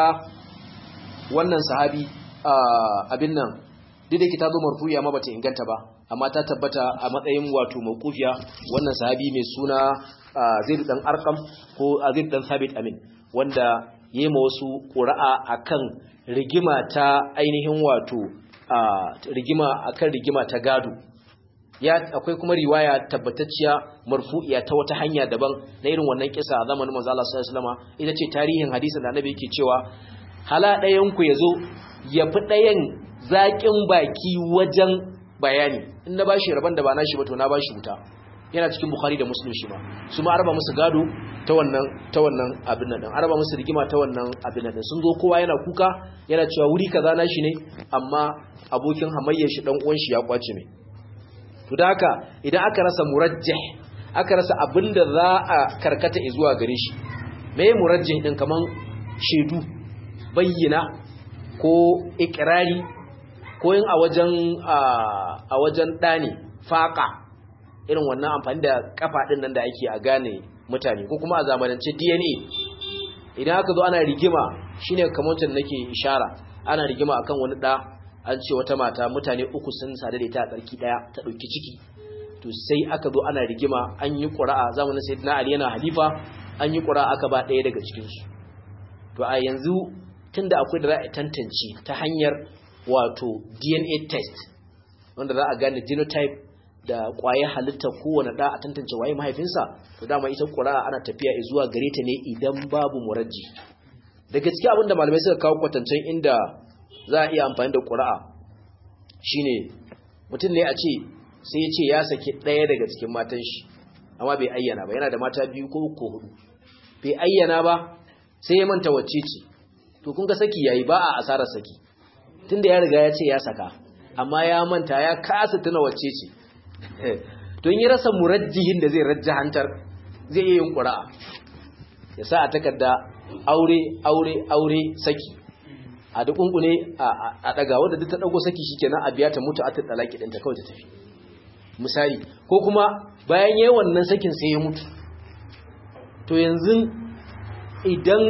wannan sahabi abin nan duk da kitabu marfu'i amma bata inganta ba amma ta tabbata a matsayin wato mawqufiya wannan sahabi mai suna Zaid dan Arqam ko Zaid dan Thabit amin wanda yayi ma wasu qura'a akan rigima ta ainihin wato rigima akan rigima ta gado ya akwai kuma riwaya tabbatacciya marfu'iya ta wata hanya daban na irin wannan kisa a zamanin manzo Allah sallallahu alaihi wasallam ita ce tarihin hadisin da annabi yake cewa hala ɗayan ku yazo ya fi ɗayan zaƙin baki wajen bayani in na bashi rabon da ba nashi ba to na bashi wuta yana cikin Bukhari da Muslim shi ma su ma araba musu gado ta wannan ta wannan abin nan araba musu rigima ta wannan abin nan sun zo kowa yana kuka yana cewa wuri kaza nashi ne amma abokin hamayyar shi dan uwan shi ya kwace mai to da haka idan aka rasa murajjih aka rasa abinda za a karkata zuwa gare shi me murajjih din kaman shedu bayyana ko ikrari ko yin a wajen a wajen dani faqa irin wannan amfani da kafa din nan da ake a gane mutane ko kuma a zamanance D N A idan aka zo ana rigima shine kamar wancan nake ishara ana rigima akan wani da an ce wata mata mutane uku sun sadu da ita a tsarki daya ta dauki ciki to sai aka zo ana rigima an yi qura'a zamanin sayyidina Ali yana halifa an yi qura'a aka ba daya daga cikin su to a yanzu tunda akwai da za a tantance ta hanyar wato D N A test wanda za a gane genotype da kwaye halitta kowane da a tantance waye mahaifinsa to dama ita qura'a ana tafiya zuwa gare ta ne idan babu murajji daga cikin abinda malamai suka kawo kwatancen inda za a iya amfani da qura'a shine mutum ne a ce sai ya ce ya saki ɗaya daga cikin matan shi amma bai ayyana ba yana da mata biyu ko uku hudu bai ayyana ba sai ya manta wacce ce to kun ga saki yayi ba a asarar saki tunda ya riga ya ce ya saka amma ya manta ya kasa tuna wacce ce to in yi rasa murajjihin da zai rajjahantar zai iya yin qura'a ya sa a takarda aure aure aure saki a dukunkune a daga wanda duk ta dago saki shikenan a biya ta mutu a talaki din ta kawai ta tafi misali ko kuma bayan yayin wannan sakin sai ya mutu to yanzu idan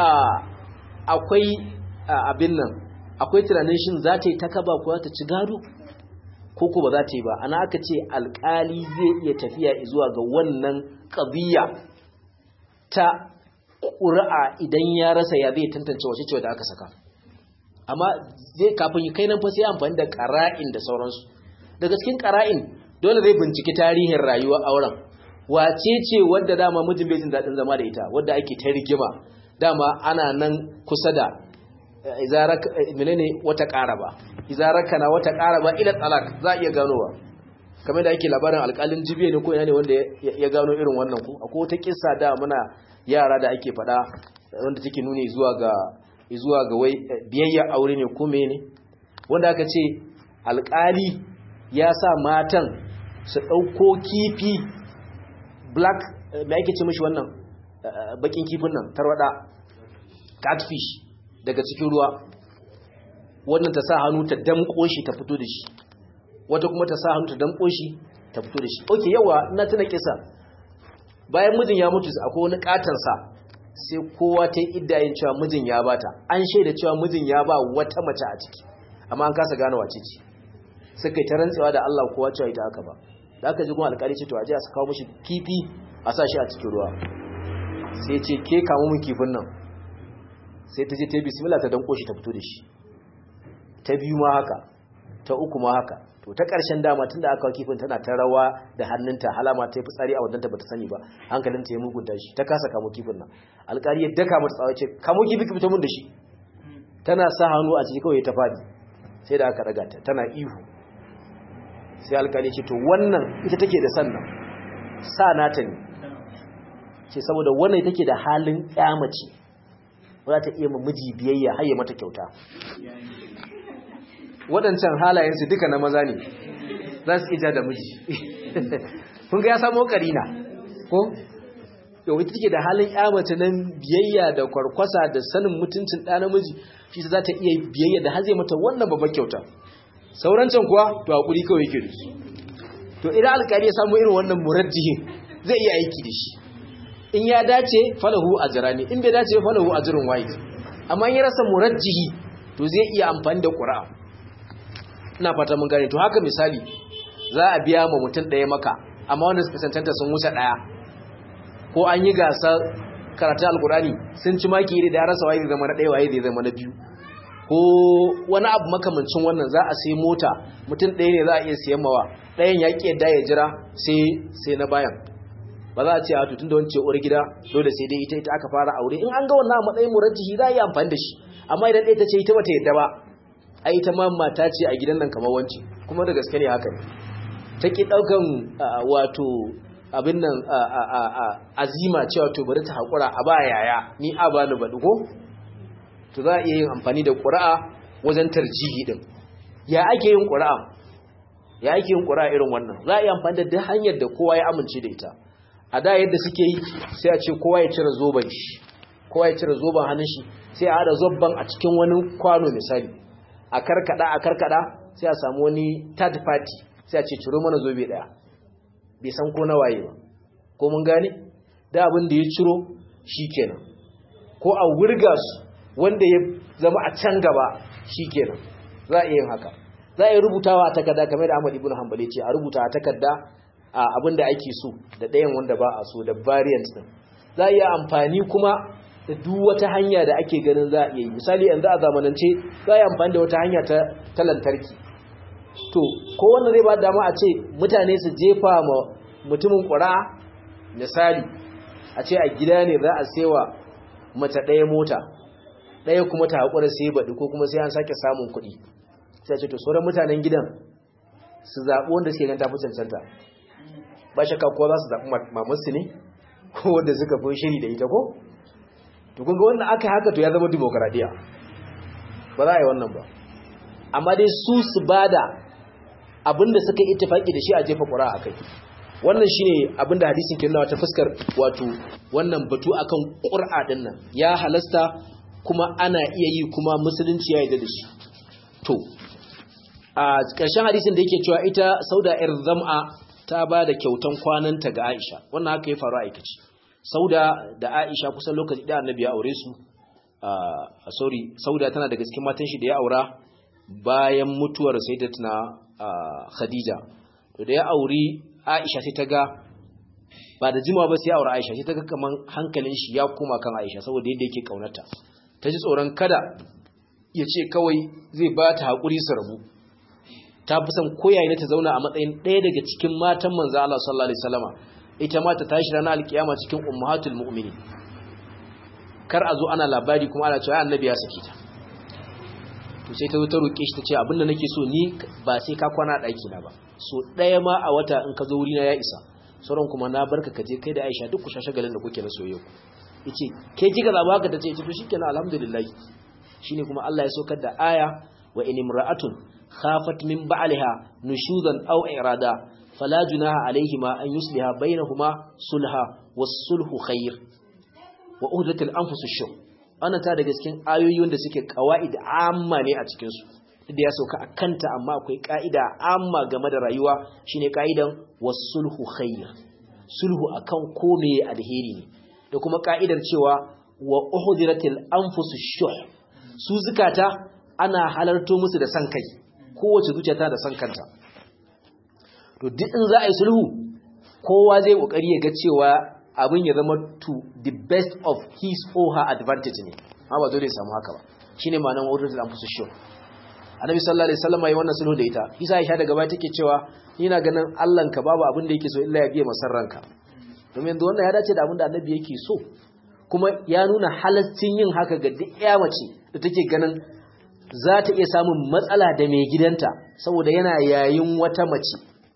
akwai abin nan akwai tunanin shin za ta yi takaba ko za ta ci gado ko ko ba za ta yi ba ana aka ce alƙali zai iya tafiya zuwa ga wannan qadiya ta ƙura'a idan ya rasa ya zai tantance wace ce da aka saka amma zai kafin kai nan fa sai amfani da qara'in da sauransu daga cikin qara'in dole zai binciki tarihin rayuwar auren wace ce wadda dama mijin bai jin dadin zama da ita wadda ake ta rigima dama ana nan kusa da izaraka menene wata qaraba izaraka na wata qaraba ila talak za iya ganowa kamar da yake labarin alƙalin jibiya ne ko ina ne wanda ya gano irin wannan ku akwai wata kissa da muna yara da ake fada wanda take nuni zuwa ga zuwa ga wai biyayya aure ne ko mene wanda aka ce alƙali ya sa matan su dauko kifi black me yake ce mishi wannan bakin kifin nan tarwada catfish daga cikin ruwa wannan ta sa hannu ta damƙo shi ta fito da shi wata kuma ta sa hannu ta damƙo shi ta fito da shi okay yawa ina tuna kisa bayan mijin ya mutu akwai wani katan sa sai kowa ta yi iddayin cewa mijin ya bata an shaida cewa mijin ya ba wata mace a ciki amma an kasa gane wace ce suka yi ta rantsewa da Allah kowa cewa ita aka ba da aka ji kuma alƙali ce to aje a kawo mishi kifi a sa shi a cikin ruwa sai ce ke kamo mun kifin nan sai ta je ta yi bismillah ta danko shi ta fito da shi ta biyu ma haka ta uku ma haka to ta ƙarshen dama tunda aka kawo kifin tana ta rawa da hannunta halama ta yi fitsari a wadanta bata sani ba hankalinta ya mugunta shi ta kasa kamo kifin nan alƙali ya daka mata tsawa ce kamo kifi ki fito mun da shi tana sa hannu a ciki kawai ta fadi sai da aka daga ta tana ihu sai alƙali ce to wannan ita take da sannan sa nata ne ce saboda wannan take da halin kyamace ba za ta iya miji biyayya har ya mata kyauta waɗancan halayensu duka na maza ne za su ija da miji kun ga ya samu karina ko yau ita take da halin kyamace nan biyayya da kwarkwasa da sanin mutuncin ɗa namiji shi za ta iya biyayya da har zai mata wannan babbar kyauta sauran can kuwa to hakuri kawai yake da su to idan alƙali ya samu irin wannan murajjihin zai iya aiki da shi in ya dace falahu ajrani in bai dace falahu ajrun wahid amma in ya rasa murajjihi to zai iya amfani da qur'a ina fata mun gane to haka misali za a biya ma mutum ɗaya maka amma wanda suka cancanta sun wuce ɗaya ko an yi gasar karatun alkurani sun ci maki iri da ya rasa waye zai zama na ɗaya waye zai zama na biyu ko wani abu makamancin wannan za a sai mota mutum ɗaya ne za a iya siyan mawa ɗayan ya ƙi yadda ya jira sai na bayan ba za a ce a tutun da wance uwar gida dole sai dai ita ita aka fara aure in an ga wannan a matsayin murajjihi za a yi amfani da shi amma idan ɗaya ta ce ita bata yadda ba ai ita ma mata ce a gidan nan kamar wance kuma da gaske ne haka ne ta ki ɗaukan wato abin nan azima cewa to bari ta haƙura a ba yaya ni a ba ni baɗi ko to za a iya yin amfani da ƙura'a wajen tarjihi ɗin ya ake yin ƙura'a ya ake yin ƙura'a irin wannan za a iya amfani da duk hanyar da kowa ya amince da ita a da yadda suke yi sai a ce kowa ya cire zoben shi kowa ya cire zoben hannun shi sai a haɗa zobban a cikin wani kwano misali a karkada a karkada sai a samu wani third party sai a ce ciro mana zobe ɗaya bai san ko na waye ba ko mun gane da abin da ya ciro shikenan ko a wurga su wanda ya zama a can gaba shikenan za a yin haka za a yi rubutawa a takarda kamar da Ahmad ibn Hanbali ce a rubuta a takarda abin da ake so da ɗayan wanda ba a so da variant din za a yi amfani kuma da duk wata hanya da ake ganin za a iya yi misali yanzu a zamanance za a yi amfani da wata hanya ta lantarki to ko wannan zai ba dama a ce mutane su jefa ma mutumin ƙura misali a ce a gida ne za a sewa mace ɗaya mota ɗaya kuma ta haƙura sai baɗi ko kuma sai an sake samun kuɗi sai a ce to sauran mutanen gidan su zaɓi wanda suke ganta fi cancanta ba shakka kuwa za su zaɓi mamansu ne ko wanda suka fi shiri da ita ko to kun ga wannan aka haka to ya zama dimokuraɗiyya ba za a yi wannan ba amma dai su su bada abinda suka yi ittifaki da shi a jefa ƙura a kai wannan shine abinda hadisin ke nuna ta fuskar wato wannan batu akan ƙur'a din nan ya halasta kuma ana iya yi kuma musulunci ya yarda da shi to a ƙarshen hadisin da yake cewa ita Sauda yar Zam'a ta ba da kyautan kwananta ga Aisha wannan haka ya faru a aikaci Sauda da Aisha kusan lokaci da Annabi ya aure su a sorry Sauda tana daga cikin matan shi da ya aura bayan mutuwar Sayyidatuna Khadija to da ya auri Aisha sai ta ga ba da jimawa ba sai ya aure Aisha sai ta ga kaman hankalin shi ya koma kan Aisha saboda yadda yake kaunarta ta ji tsoron kada ya ce kawai zai ba ta haƙuri su rabu ta fi son koyaye ne ta zauna a matsayin ɗaya daga cikin matan manzo Allah sallallahu alaihi wasallama ita ma ta tashi ranar alkiyama cikin ummahatul mu'minin kar a zo ana labari kuma ana cewa annabi ya saki ta to sai ta zo ta roke shi ta ce abinda nake so ni ba sai ka kwana ɗaki na ba so ɗaya ma a wata in ka zo wuri na ya isa sauran kuma na barka ka je kai da Aisha duk ku shashagalin da kuke na soyayya ku yace ke kika zaba haka tace to shikenan alhamdulillah shine kuma Allah ya saukar da aya wa in imra'atun khafat min ba'liha nushuzan aw irada fala junaha alayhima an yusliha bainahuma sulha was-sulhu khair wa uhdatil anfusu shuh ana ta daga cikin ayoyi wanda suke qawaid amma ne a cikin su da ya sauka akanta amma akwai kaida amma game da rayuwa shine kaidan was-sulhu khair sulhu akan kome alheri ne da kuma ka'idar cewa wa uhdiratil anfusu shuh su zukata ana halarto musu da san kai kowace zuciya ta da san kanta to duk in za a yi sulhu kowa zai kokari ya ga cewa abin ya zama to the best of his or her advantage ne amma ba dole ya samu haka ba shine ma'anar wa uhdiratil anfusu shuh annabi sallallahu alaihi wasallam yayin wannan sulhu da ita isa Aisha daga baya take cewa ina ganin Allah ka babu abin da yake so illa ya biye masarranka domin yanzu wannan ya dace da abin da annabi yake so kuma ya nuna halaccin yin haka ga duk ƴa mace da take ganin za ta iya samun matsala da mai gidanta saboda yana yayin wata mace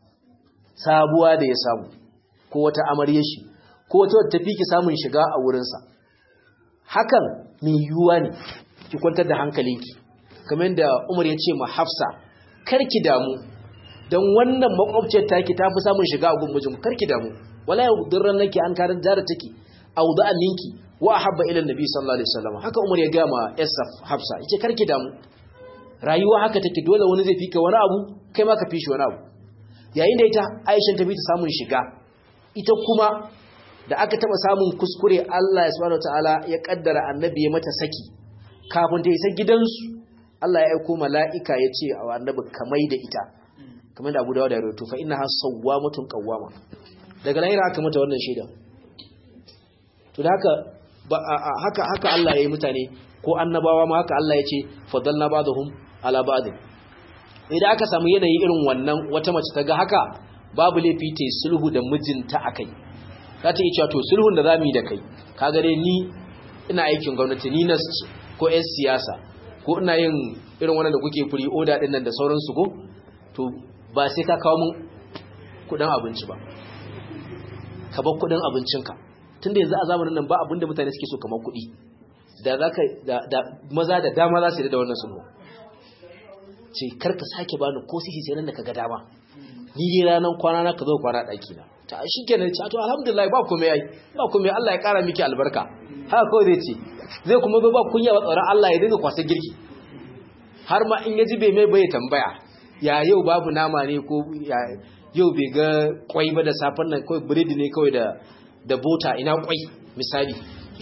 sabuwa da ya samu ko wata amarya shi ko wata wadda tafi ki samun shiga a wurinsa hakan mai yiwuwa ne ki kwantar da hankalinki kamar da Umar ya ce ma Hafsa karki damu dan wannan makwabciyar taki ta fi samun shiga a gumbujin karki damu wala yudurran naki an karin jara take awda minki wa ahabba ila annabi sallallahu alaihi wasallam haka Umar ya ga ma Yasaf Hafsa yace karki damu rayuwa haka take, dole wani zai fika wani abu kai ma ka fishi wani abu. Yayin da ita Aisha ta bi ta samun shiga, ita kuma da aka taba samun kuskure Allah subhanahu wataala ya kaddara annabi ya mata saki, kafin ta isa gidansu Allah ya aika mala'ika ya ce wa annabi kamai da ita, kamar da Abu Dawud ya rawaito, fa innaha sawwamatun qawwama. Daga nan aka mata wannan shaida. To da haka haka haka Allah ya yi mutane, ko annabawa ma haka Allah ya ce fadalla ba'dhum ala ba'd. Idan aka samu yanayi irin wannan, wata mace ta ga haka, babu laifi ta sulhu da mijinta akai. Za ta yi cewa to sulhun da zamu yi da kai, kaga dai ni ina aikin gwamnati, ni nas ko ƴan siyasa, ko ina yin irin wannan da kuke free order din nan da sauransu ko, to ba sai ka kawo mun kudin abinci ba, ka bar kudin abincinka. Tunda yanzu a zamanin nan ba abinda mutane suke so kamar kudi, da zaka da, da maza da dama za su yi da wannan sulhu. Ce karka sake bani ko sisi sai nan da kaga dama, ni dai ranan kwana na ka zo kwana daki na. Ta shikenan, ce to alhamdulillah ba komai ai, ba komai, Allah ya kara miki albarka. Haka kawai zai ce, zai kuma ba kunya ba tsoron Allah ya dinga kwasa girki. Har ma in yaji bai mai bai tambaya, ya yau babu nama ne ko ya yau bai ga kwai ba da safan nan, kawai biredi ne kawai da da bota, ina kwai misali.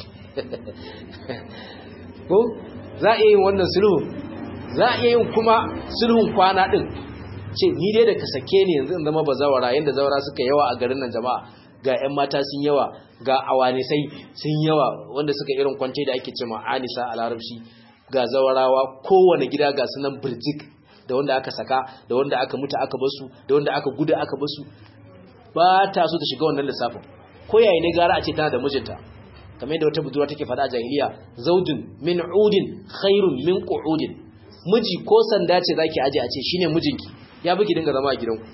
Ko za a yi wannan sulhu, za a yi kuma sulhun kwana din. Ce ni dai da ka sake ni yanzu in zama bazawara, yanda zawara suka yawa a garin nan jama'a, ga ƴan mata sun yawa, ga awanisai sun yawa, wanda suka irin kwance da ake cewa anisa a larabci, ga zawarawa kowane gida ga sunan birjik, da wanda aka saka, da wanda aka mutu aka basu, da wanda aka gudu aka basu. Ba ta so ta shiga wannan lissafin, ko yayi ne gara a ce tana da mijinta. Kamar yadda wata budurwa take faɗa a jahiliya, zaujun min udin khairun min qu'udin. Miji ko sanda ce zaki aje a ce shine mijinki, ya biki dinga zama a gidanku.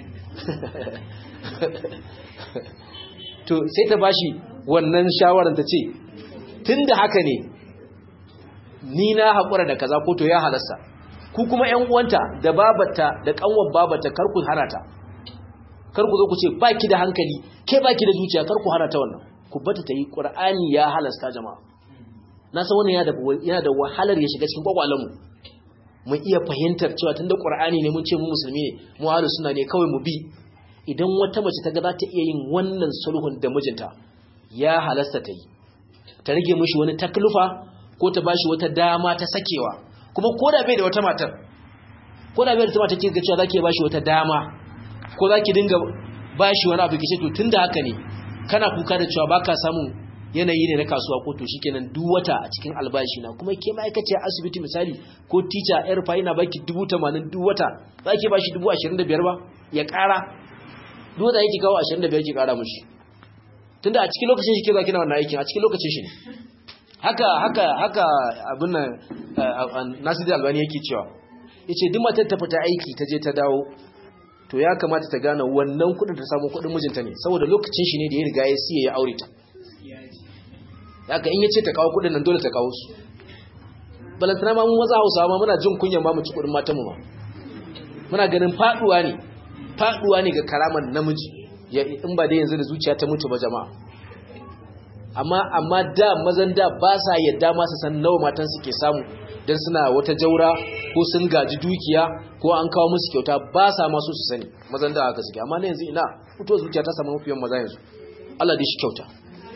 To sai ta bashi wannan shawaran, ta ce tunda haka ne ni na haƙura da kaza, ko to ya halasta, ku kuma ƴan uwanta da babata da kanwar babata kar ku hana ta, kar ku zo ku ce baki da hankali, ke baki da zuciya, kar ku hana ta wannan, ku bata ta yi. Qur'ani ya halasta jama'a. Na san wannan yana da yana da wahalar ya shiga cikin kwakwalen mu mu iya fahimtar cewa tunda Qur'ani ne mun ce mu musulmi ne, mu ahlus sunna ne, kawai mu bi. Idan wata mace ta ga za ta iya yin wannan sulhun da mijinta, ya halasta ta yi, ta rage mishi wani taklufa, ko ta bashi wata dama ta sakewa. Kuma ko da bai da wata matar, ko da bai da wata matar kika cewa zaki bashi wata dama, ko zaki dinga bashi wani abu kice to tunda haka ne, kana kuka da cewa baka samun yanayi ne na kasuwa, ko to shikenan duk wata a cikin albashi na, kuma ke ma'aikaciyar asibiti misali, ko teacher yar fa ina baki dubu tamanin duk wata, zaki bashi dubu ashirin da biyar ba ya ƙara, duk da yake kawo ashirin da biyar ki ƙara mishi, tunda a cikin lokacin shi ke zaki na wannan aikin, a cikin lokacin shi ne. Haka haka haka abin nan Nasiru Albani yake cewa, yace duk matar ta fita aiki ta je ta dawo, to ya kamata ta gane wannan kudin ta samu kudin mijinta ne, saboda lokacin shi ne da ya riga ya siya ya aure ta. Haka in yace ta kawo kudin nan dole ta kawo su. Balantana ma mu maza Hausawa ma muna jin kunyan ma mu ci kudin matan mu ma. Muna ganin faduwa ne, faduwa ne ga karaman namiji, in ba dai yanzu da zuciya ta mutu ba jama'a. Amma amma da mazan da ba sa yadda ma su san nawa matan suke samu, dan suna wata jaura ko sun gaji dukiya ko an kawo musu kyauta, ba sa ma so su sani. Mazan da haka suke, amma na yanzu ina fito zuciya ta samu mafiyan maza yanzu. Allah dai shi kyauta.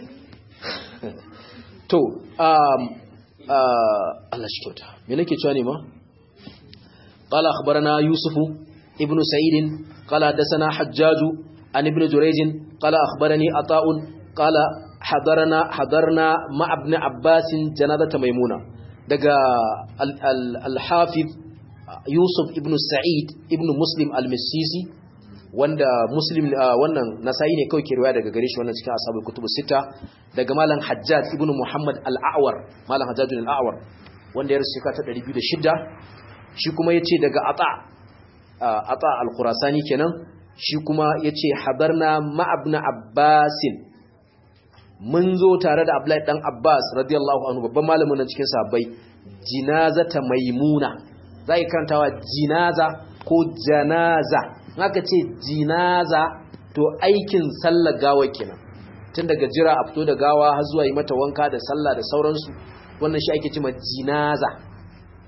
To um uh Allah shi kyauta. Me nake cewa ne ma? Qala akhbarana Yusuf ibn Sa'id qala hadathana Hajjaj an ibn Jurayj qala akhbarani Ata'un qala hadarna hadarna ma ibn Abbas janazata Maimuna. Daga al-Hafiz Yusuf ibn Sa'id ibn Muslim al-Misisi, wanda Muslim wannan Nasa'i ne kawai ke riwaya daga gare shi, wannan cikin ashabul kutub sita, daga malam Hajjaj ibn Muhammad al-A'war, malam Hajjaj al-A'war wanda ya rasu shekara ta ɗari biyu da shida. Shi kuma yace daga Ata Ata al-Khurasani kenan, shi kuma yace hadarna ma ibn Abbas, mun zo tare da Abdullahi dan Abbas radiyallahu anhu, babban malamin nan cikin sahabbai, jinazata Maimuna. Zai karantawa jinaza ko janaza. Haka ce jinaza to aikin sallar gawa kenan, tun daga jira a fito da gawa har zuwa yi mata wanka da sallah da sauransu, wannan shi ake cewa jinaza.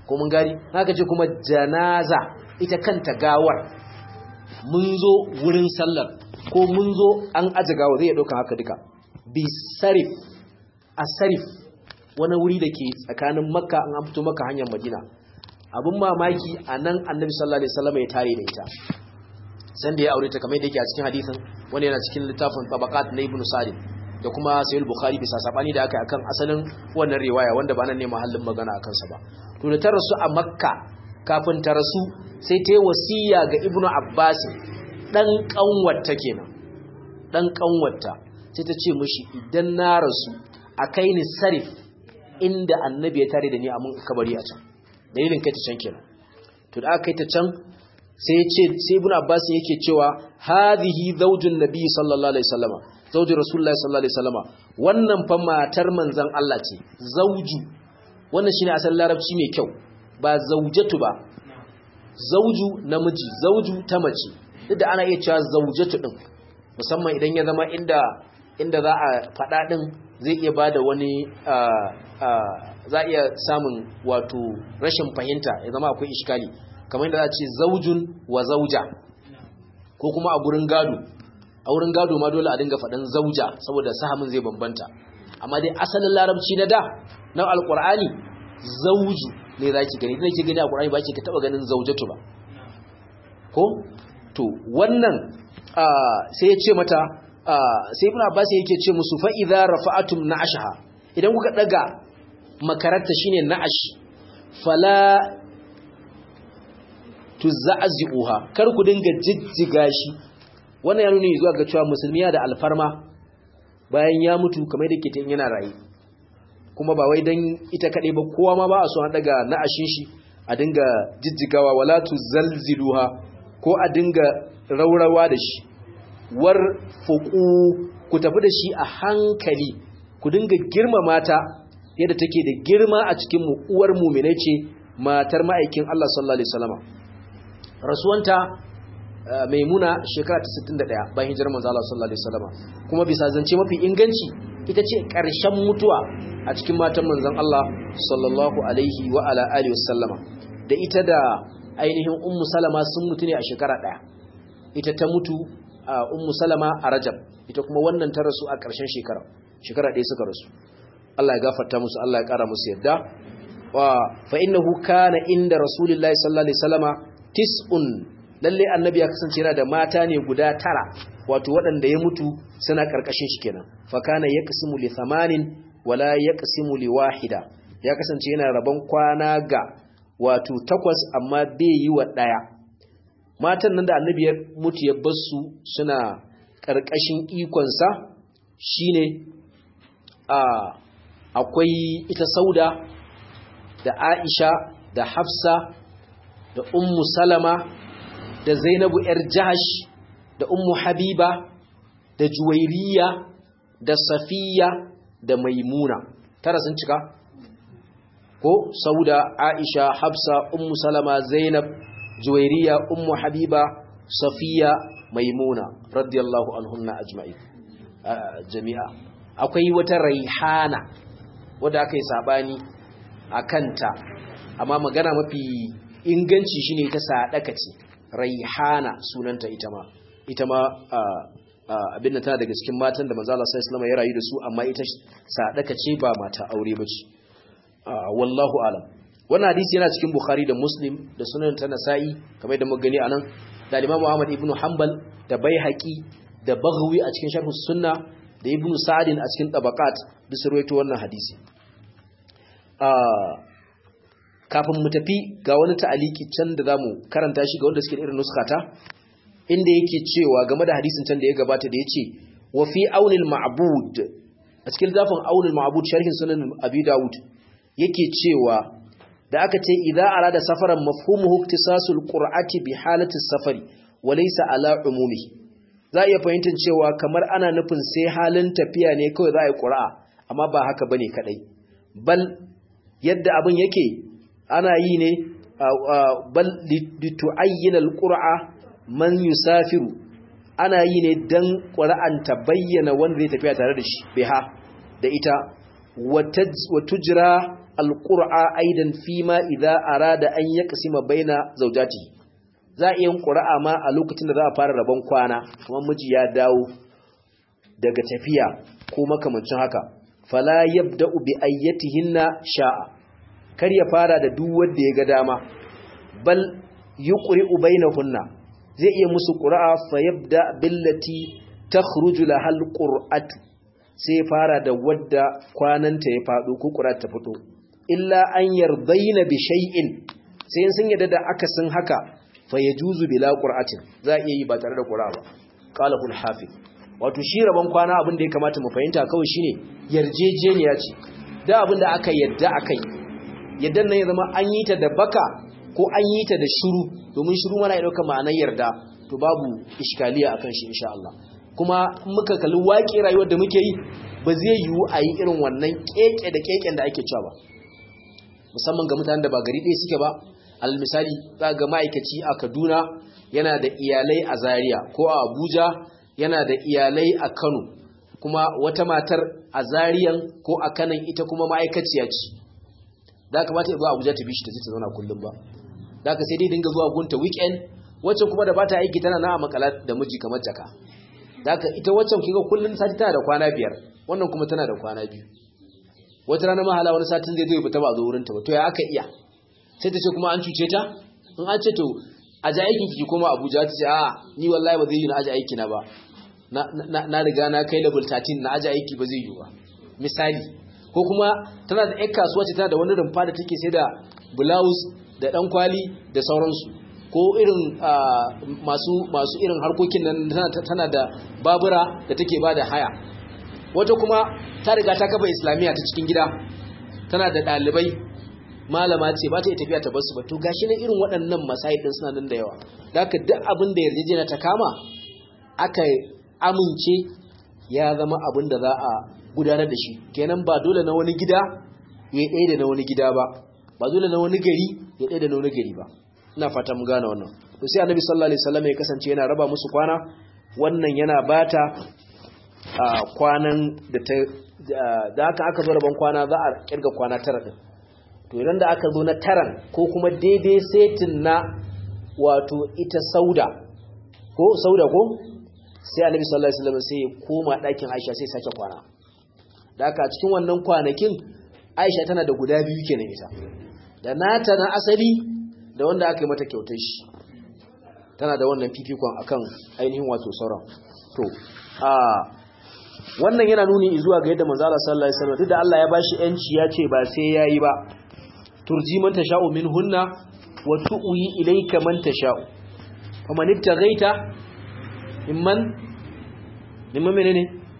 ko mun gari haka ce kuma janaza ita kanta gawar mun zo wurin sallar ko mun zo an aje gawar zai dauka haka duka bi sarif asarif wani wuri da ke tsakanin makka an fito maka hanyar madina abun mamaki anan annabi sallallahu alaihi wasallam ya tare da ita sanda ya aure ta kamar yadda yake a cikin hadisin wanda yana cikin littafin tabaqat na ibnu sa'id da kuma sahih bukhari bisa sabani da aka akan asalin wannan riwaya wanda ba nan ne mahallin magana akan sa ba to da ta rasu a makka kafin ta rasu sai ta yi wasiya ga ibnu abbas dan kanwarta kenan dan kanwarta sai ta ce mishi idan na rasu akai ni sarif inda annabi ya tare da ni a mun kabari a can dalilin kai ta can kenan to da aka kai ta can sai ya ce sai ibnu abbas yake cewa hadhihi zawjun nabi sallallahu alaihi wasallama zawjin rasulullahi sallallahu alaihi wasallama wannan fa matar manzon Allah ce zawju wannan shine asalin larabci mai kyau ba zaujatu ba zawju namiji zawju ta mace duk da ana iya cewa zaujatu din musamman idan ya zama inda inda za a fada din zai iya bada wani za iya samun wato rashin fahimta ya zama akwai iskali kamar yadda za a ce zaujun wa zauja ko kuma a gurin gado a wurin gado ma dole a dinga faɗin zauja saboda sahamin zai bambanta amma dai asalin larabci na da na alqur'ani zauju ne zaki gani idan kike gani a qur'ani ba ki taba ganin zaujatu ba ko to wannan sai ya ce mata sai ibn abbas yake ce musu fa idza rafa'atum na'ashaha idan kuka daga makararta shine na'ash fala tuza'zi'uha kar ku dinga jijjiga shi wannan ya nuna zuwa ga cewa musulmi ya da alfarma bayan ya mutu kamar da kitin yana rayi kuma ba wai dan ita kade ba kowa ma ba a so an daga na'ashin shi a dinga jijjigawa wala tuzalziluha ko a dinga raurawa da shi war fuqu ku tafi da shi a hankali ku dinga girmama ta yadda take da girma a cikin mu uwar mu'minai ce matar ma'aikin Allah sallallahu alaihi wasallam rasuwanta maimuna shekara ta sittin da ɗaya bayan hijirar manzo Allah sallallahu alaihi wasallam kuma bisa zance mafi inganci ita ce ƙarshen mutuwa a cikin matan manzon Allah sallallahu alaihi wa ala alihi wasallama da ita da ainihin ummu salama sun mutu ne a shekara ɗaya ita ta mutu a ummu salama a rajab ita kuma wannan ta rasu a ƙarshen shekara shekara ɗaya suka rasu Allah ya gafarta musu Allah ya ƙara musu yadda wa fa innahu kana inda rasulullahi sallallahu alaihi wasallama tis'un lalle annabi ya kasance yana da mata ne guda tara wato waɗanda ya mutu suna karkashin shi kenan fa kana yaqsimu li thamanin wala yaqsimu li wahida ya kasance yana rabon kwana ga wato takwas amma bai yi wa daya matan nan da annabi ya mutu ya bar su suna karkashin ikon sa shine a akwai ita Sauda da Aisha da Hafsa da Ummu Salama da Zainabu ‘yar Jahash da Ummu Habiba da Juwairiya da Safiya da Maimuna tara sun cika ko Sauda Aisha Hafsa Ummu Salama Zainab Juwairiya Ummu Habiba Safiya Maimuna radiyallahu anhunna ajma'in jami'a akwai wata Raihana wadda aka yi sabani akanta amma magana mafi inganci shine ta sadaka ce Raihana sunanta ita ma ita ma abin da tana daga cikin matan da manzo Allah sallallahu alaihi wasallam ya rayu da su amma ita sadaka ce ba mata aure bace wallahu alam wannan hadisi yana cikin Bukhari da Muslim da Sunan ta Nasa'i kamar da muka gani anan da Imam Ahmad ibn Hanbal da Baihaqi da Baghawi a cikin Sharh Sunna da Ibn Sa'd a cikin Tabaqat duk su rawaito wannan hadisi kafin mu tafi ga wani ta'aliki can da zamu karanta shi ga wanda suke irin nuskata inda yake cewa game da hadisin can da ya gabata da yace wa fi aunil ma'bud a cikin zafin aunil ma'bud sharhin sunan Abi Dawud yake cewa da aka ce idza arada safaran mafhumuhu iktisasul qur'ati bi halati safari wa laysa ala umumi za iya fahimtar cewa kamar ana nufin sai halin tafiya ne kawai za a yi qur'a amma ba haka bane kadai bal yadda abin yake ana yi ne bal litu'ayyina alqur'a man yusafiru ana yi ne dan qur'an ta bayyana wanda zai tafiya tare da shi biha da ita wa tujra alqur'a aidan fima idza arada an yaqsima baina zawjatihi za a yin qur'a ma a lokacin da za a fara rabon kwana kuma miji ya dawo daga tafiya ko makamancin haka fala yabda'u bi ayyatihinna sha'a kar ya fara da duk wanda ya ga dama bal yuqri'u bainahunna zai iya musu qur'a fa yabda billati takhruju lahal qur'atu sai fara da wadda kwananta ya fado ko qur'a ta fito illa an yardaina bi shay'in sai sun yadda da akasin haka fa yajuzu bila qur'atin za iya yi ba tare da qur'a ba qala al hafiz wato shi rabon kwana abin da ya kamata mu fahimta kawai shine yarjejeniya ce da abin da aka yadda akai yaddan nan ya zama an yi ta da baka ko an yi ta da shiru domin shiru mana ya dauka ma'anar yarda to babu iskaliya akan shi insha Allah kuma in muka kalli waƙe rayuwar da muke yi ba zai yiwu a yi irin wannan keke da keken da ake cewa ba musamman ga mutanen da ba gari ɗaya suke ba al misali za ga ma'aikaci a Kaduna yana da iyalai a Zaria ko a Abuja yana da iyalai a Kano kuma wata matar a Zariyan ko a Kanan ita kuma ma'aikaciya ce da kamata ya zo Abuja ta bishi ta je ta zauna kullum ba da ka sai dai dinga zuwa gunta weekend wacce kuma da bata aiki tana na a makala da miji kamar jaka da ka ita wacce kiga kullum sati tana da kwana biyar wannan kuma tana da kwana biyu wata rana mahala wani satin zai zo ya fita ba zo wurin ta ba to ya aka iya sai ta ce kuma an cuce ta in an ce to aje aikin ki koma Abuja ta ce a ni wallahi ba zai yi na aje aiki na ba na na riga na kai level thirteen na aje aiki ba zai yi ba misali ko kuma tana da ƴar kasuwa ce tana da wani rumfa da take sai da blouse da dan kwali da sauransu ko irin masu masu irin harkokin nan tana da babura da take bada haya wata kuma ta riga ta kafa islamiya ta cikin gida tana da dalibai malama ce ba ta yi tafiya ta basu ba to gashi ne irin waɗannan masayi din suna nan da yawa haka duk abin da yarjejeniya ta kama aka amince ya zama abin da za a gudanar da shi kenan ba dole na wani gida ya ɗaya da na wani gida ba ba dole na wani gari ya ɗaya da na wani gari ba ina fata mun gane wannan to sai annabi sallallahu alaihi wasallam ya kasance yana raba musu kwana wannan yana bata kwanan da ta da aka aka zo raban kwana za a kirga kwana tara din to idan da aka zo na taran ko kuma daidai setin na wato ita sauda ko sauda ko sai annabi sallallahu alaihi wasallam sai ya koma ɗakin Aisha sai sake kwana da aka cikin wannan kwanakin Aisha tana da guda biyu kenan ita da nata na asali da wanda aka yi mata kyautar shi tana da wannan fifikon akan ainihin wato sauran to a wannan yana nuni zuwa ga yadda manzo Allah sallallahu alaihi wasallam duk da Allah ya bashi yanci ya ce ba sai yayi ba turji man tasha'u minhunna wa tu'yi ilayka man tasha'u faman ibtaghaita mimman mimman menene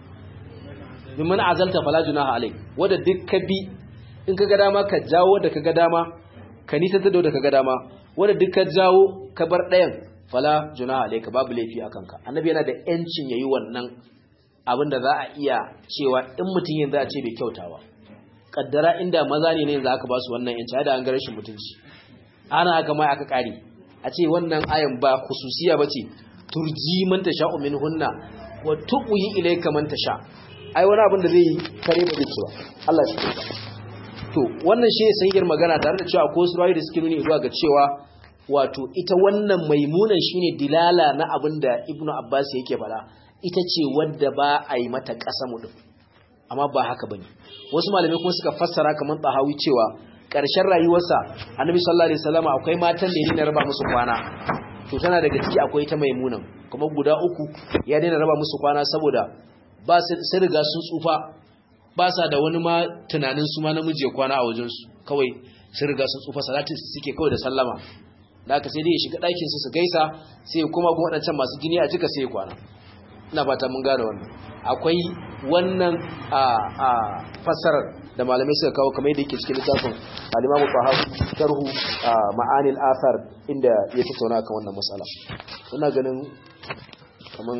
mimman azalta fala junaha alayk wanda duk ka bi in kaga dama ka jawo da kaga dama ka nisanta da kaga dama wanda duk ka jawo ka bar ɗayan fala junaha alayka babu laifi akan ka annabi yana da yancin yayi wannan abinda za a iya cewa in mutun yanzu a ce bai kyautawa kaddara inda maza ne yanzu aka ba su wannan yanci da an ga rashin mutunci ana haka mai aka kare a ce wannan ayan ba khususiya bace turji man tasha'u minhunna wa tu'yi ilayka man tasha ai wani abin da zai kare ba da cewa Allah shi to wannan shi sayyar magana tare da cewa akwai surayi da suke nuni zuwa ga cewa wato ita wannan maimunan shine dilala na abin da Ibn Abbas yake fara ita ce wadda ba a yi mata kasamu din amma ba haka bane wasu malamai kuma suka fassara kaman Tahawi cewa ƙarshen rayuwarsa Annabi sallallahu alaihi wasallam akwai matan da yana raba musu kwana to tana daga ciki akwai ta maimunan kuma guda uku ya daina raba musu kwana saboda ba su riga sun tsufa ba sa da wani ma tunanin su ma namiji ya kwana a wajen su kawai sun riga sun tsufa salatin su suke kawai da sallama da aka sai dai ya shiga ɗakin su su gaisa sai ya koma gun waɗancan masu jini a jika sai ya kwana ina fata mun gane wannan akwai wannan a a fassarar da malamai suka kawo kamar yadda yake cikin littafin al-Imam Tahawi sharhu ma'ani al-athar inda ya tattauna kan wannan mas'ala ina ganin kaman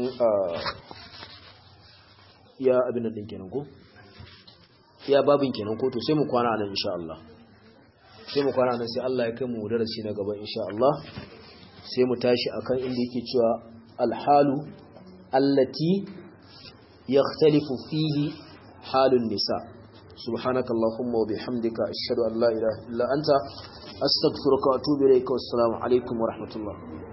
ya abin nan din kenan ko ya babin kenan ko to sai mu kwana nan insha Allah sai mu kwana nan sai Allah ya kai mu darasi na gaba insha Allah sai mu tashi akan inda yake cewa al-halu allati yakhtalifu fihi halun nisa subhanakallahumma wa bihamdika ashhadu an la ilaha illa anta astaghfiruka wa atubu ilayka wassalamu alaikum wa rahmatullah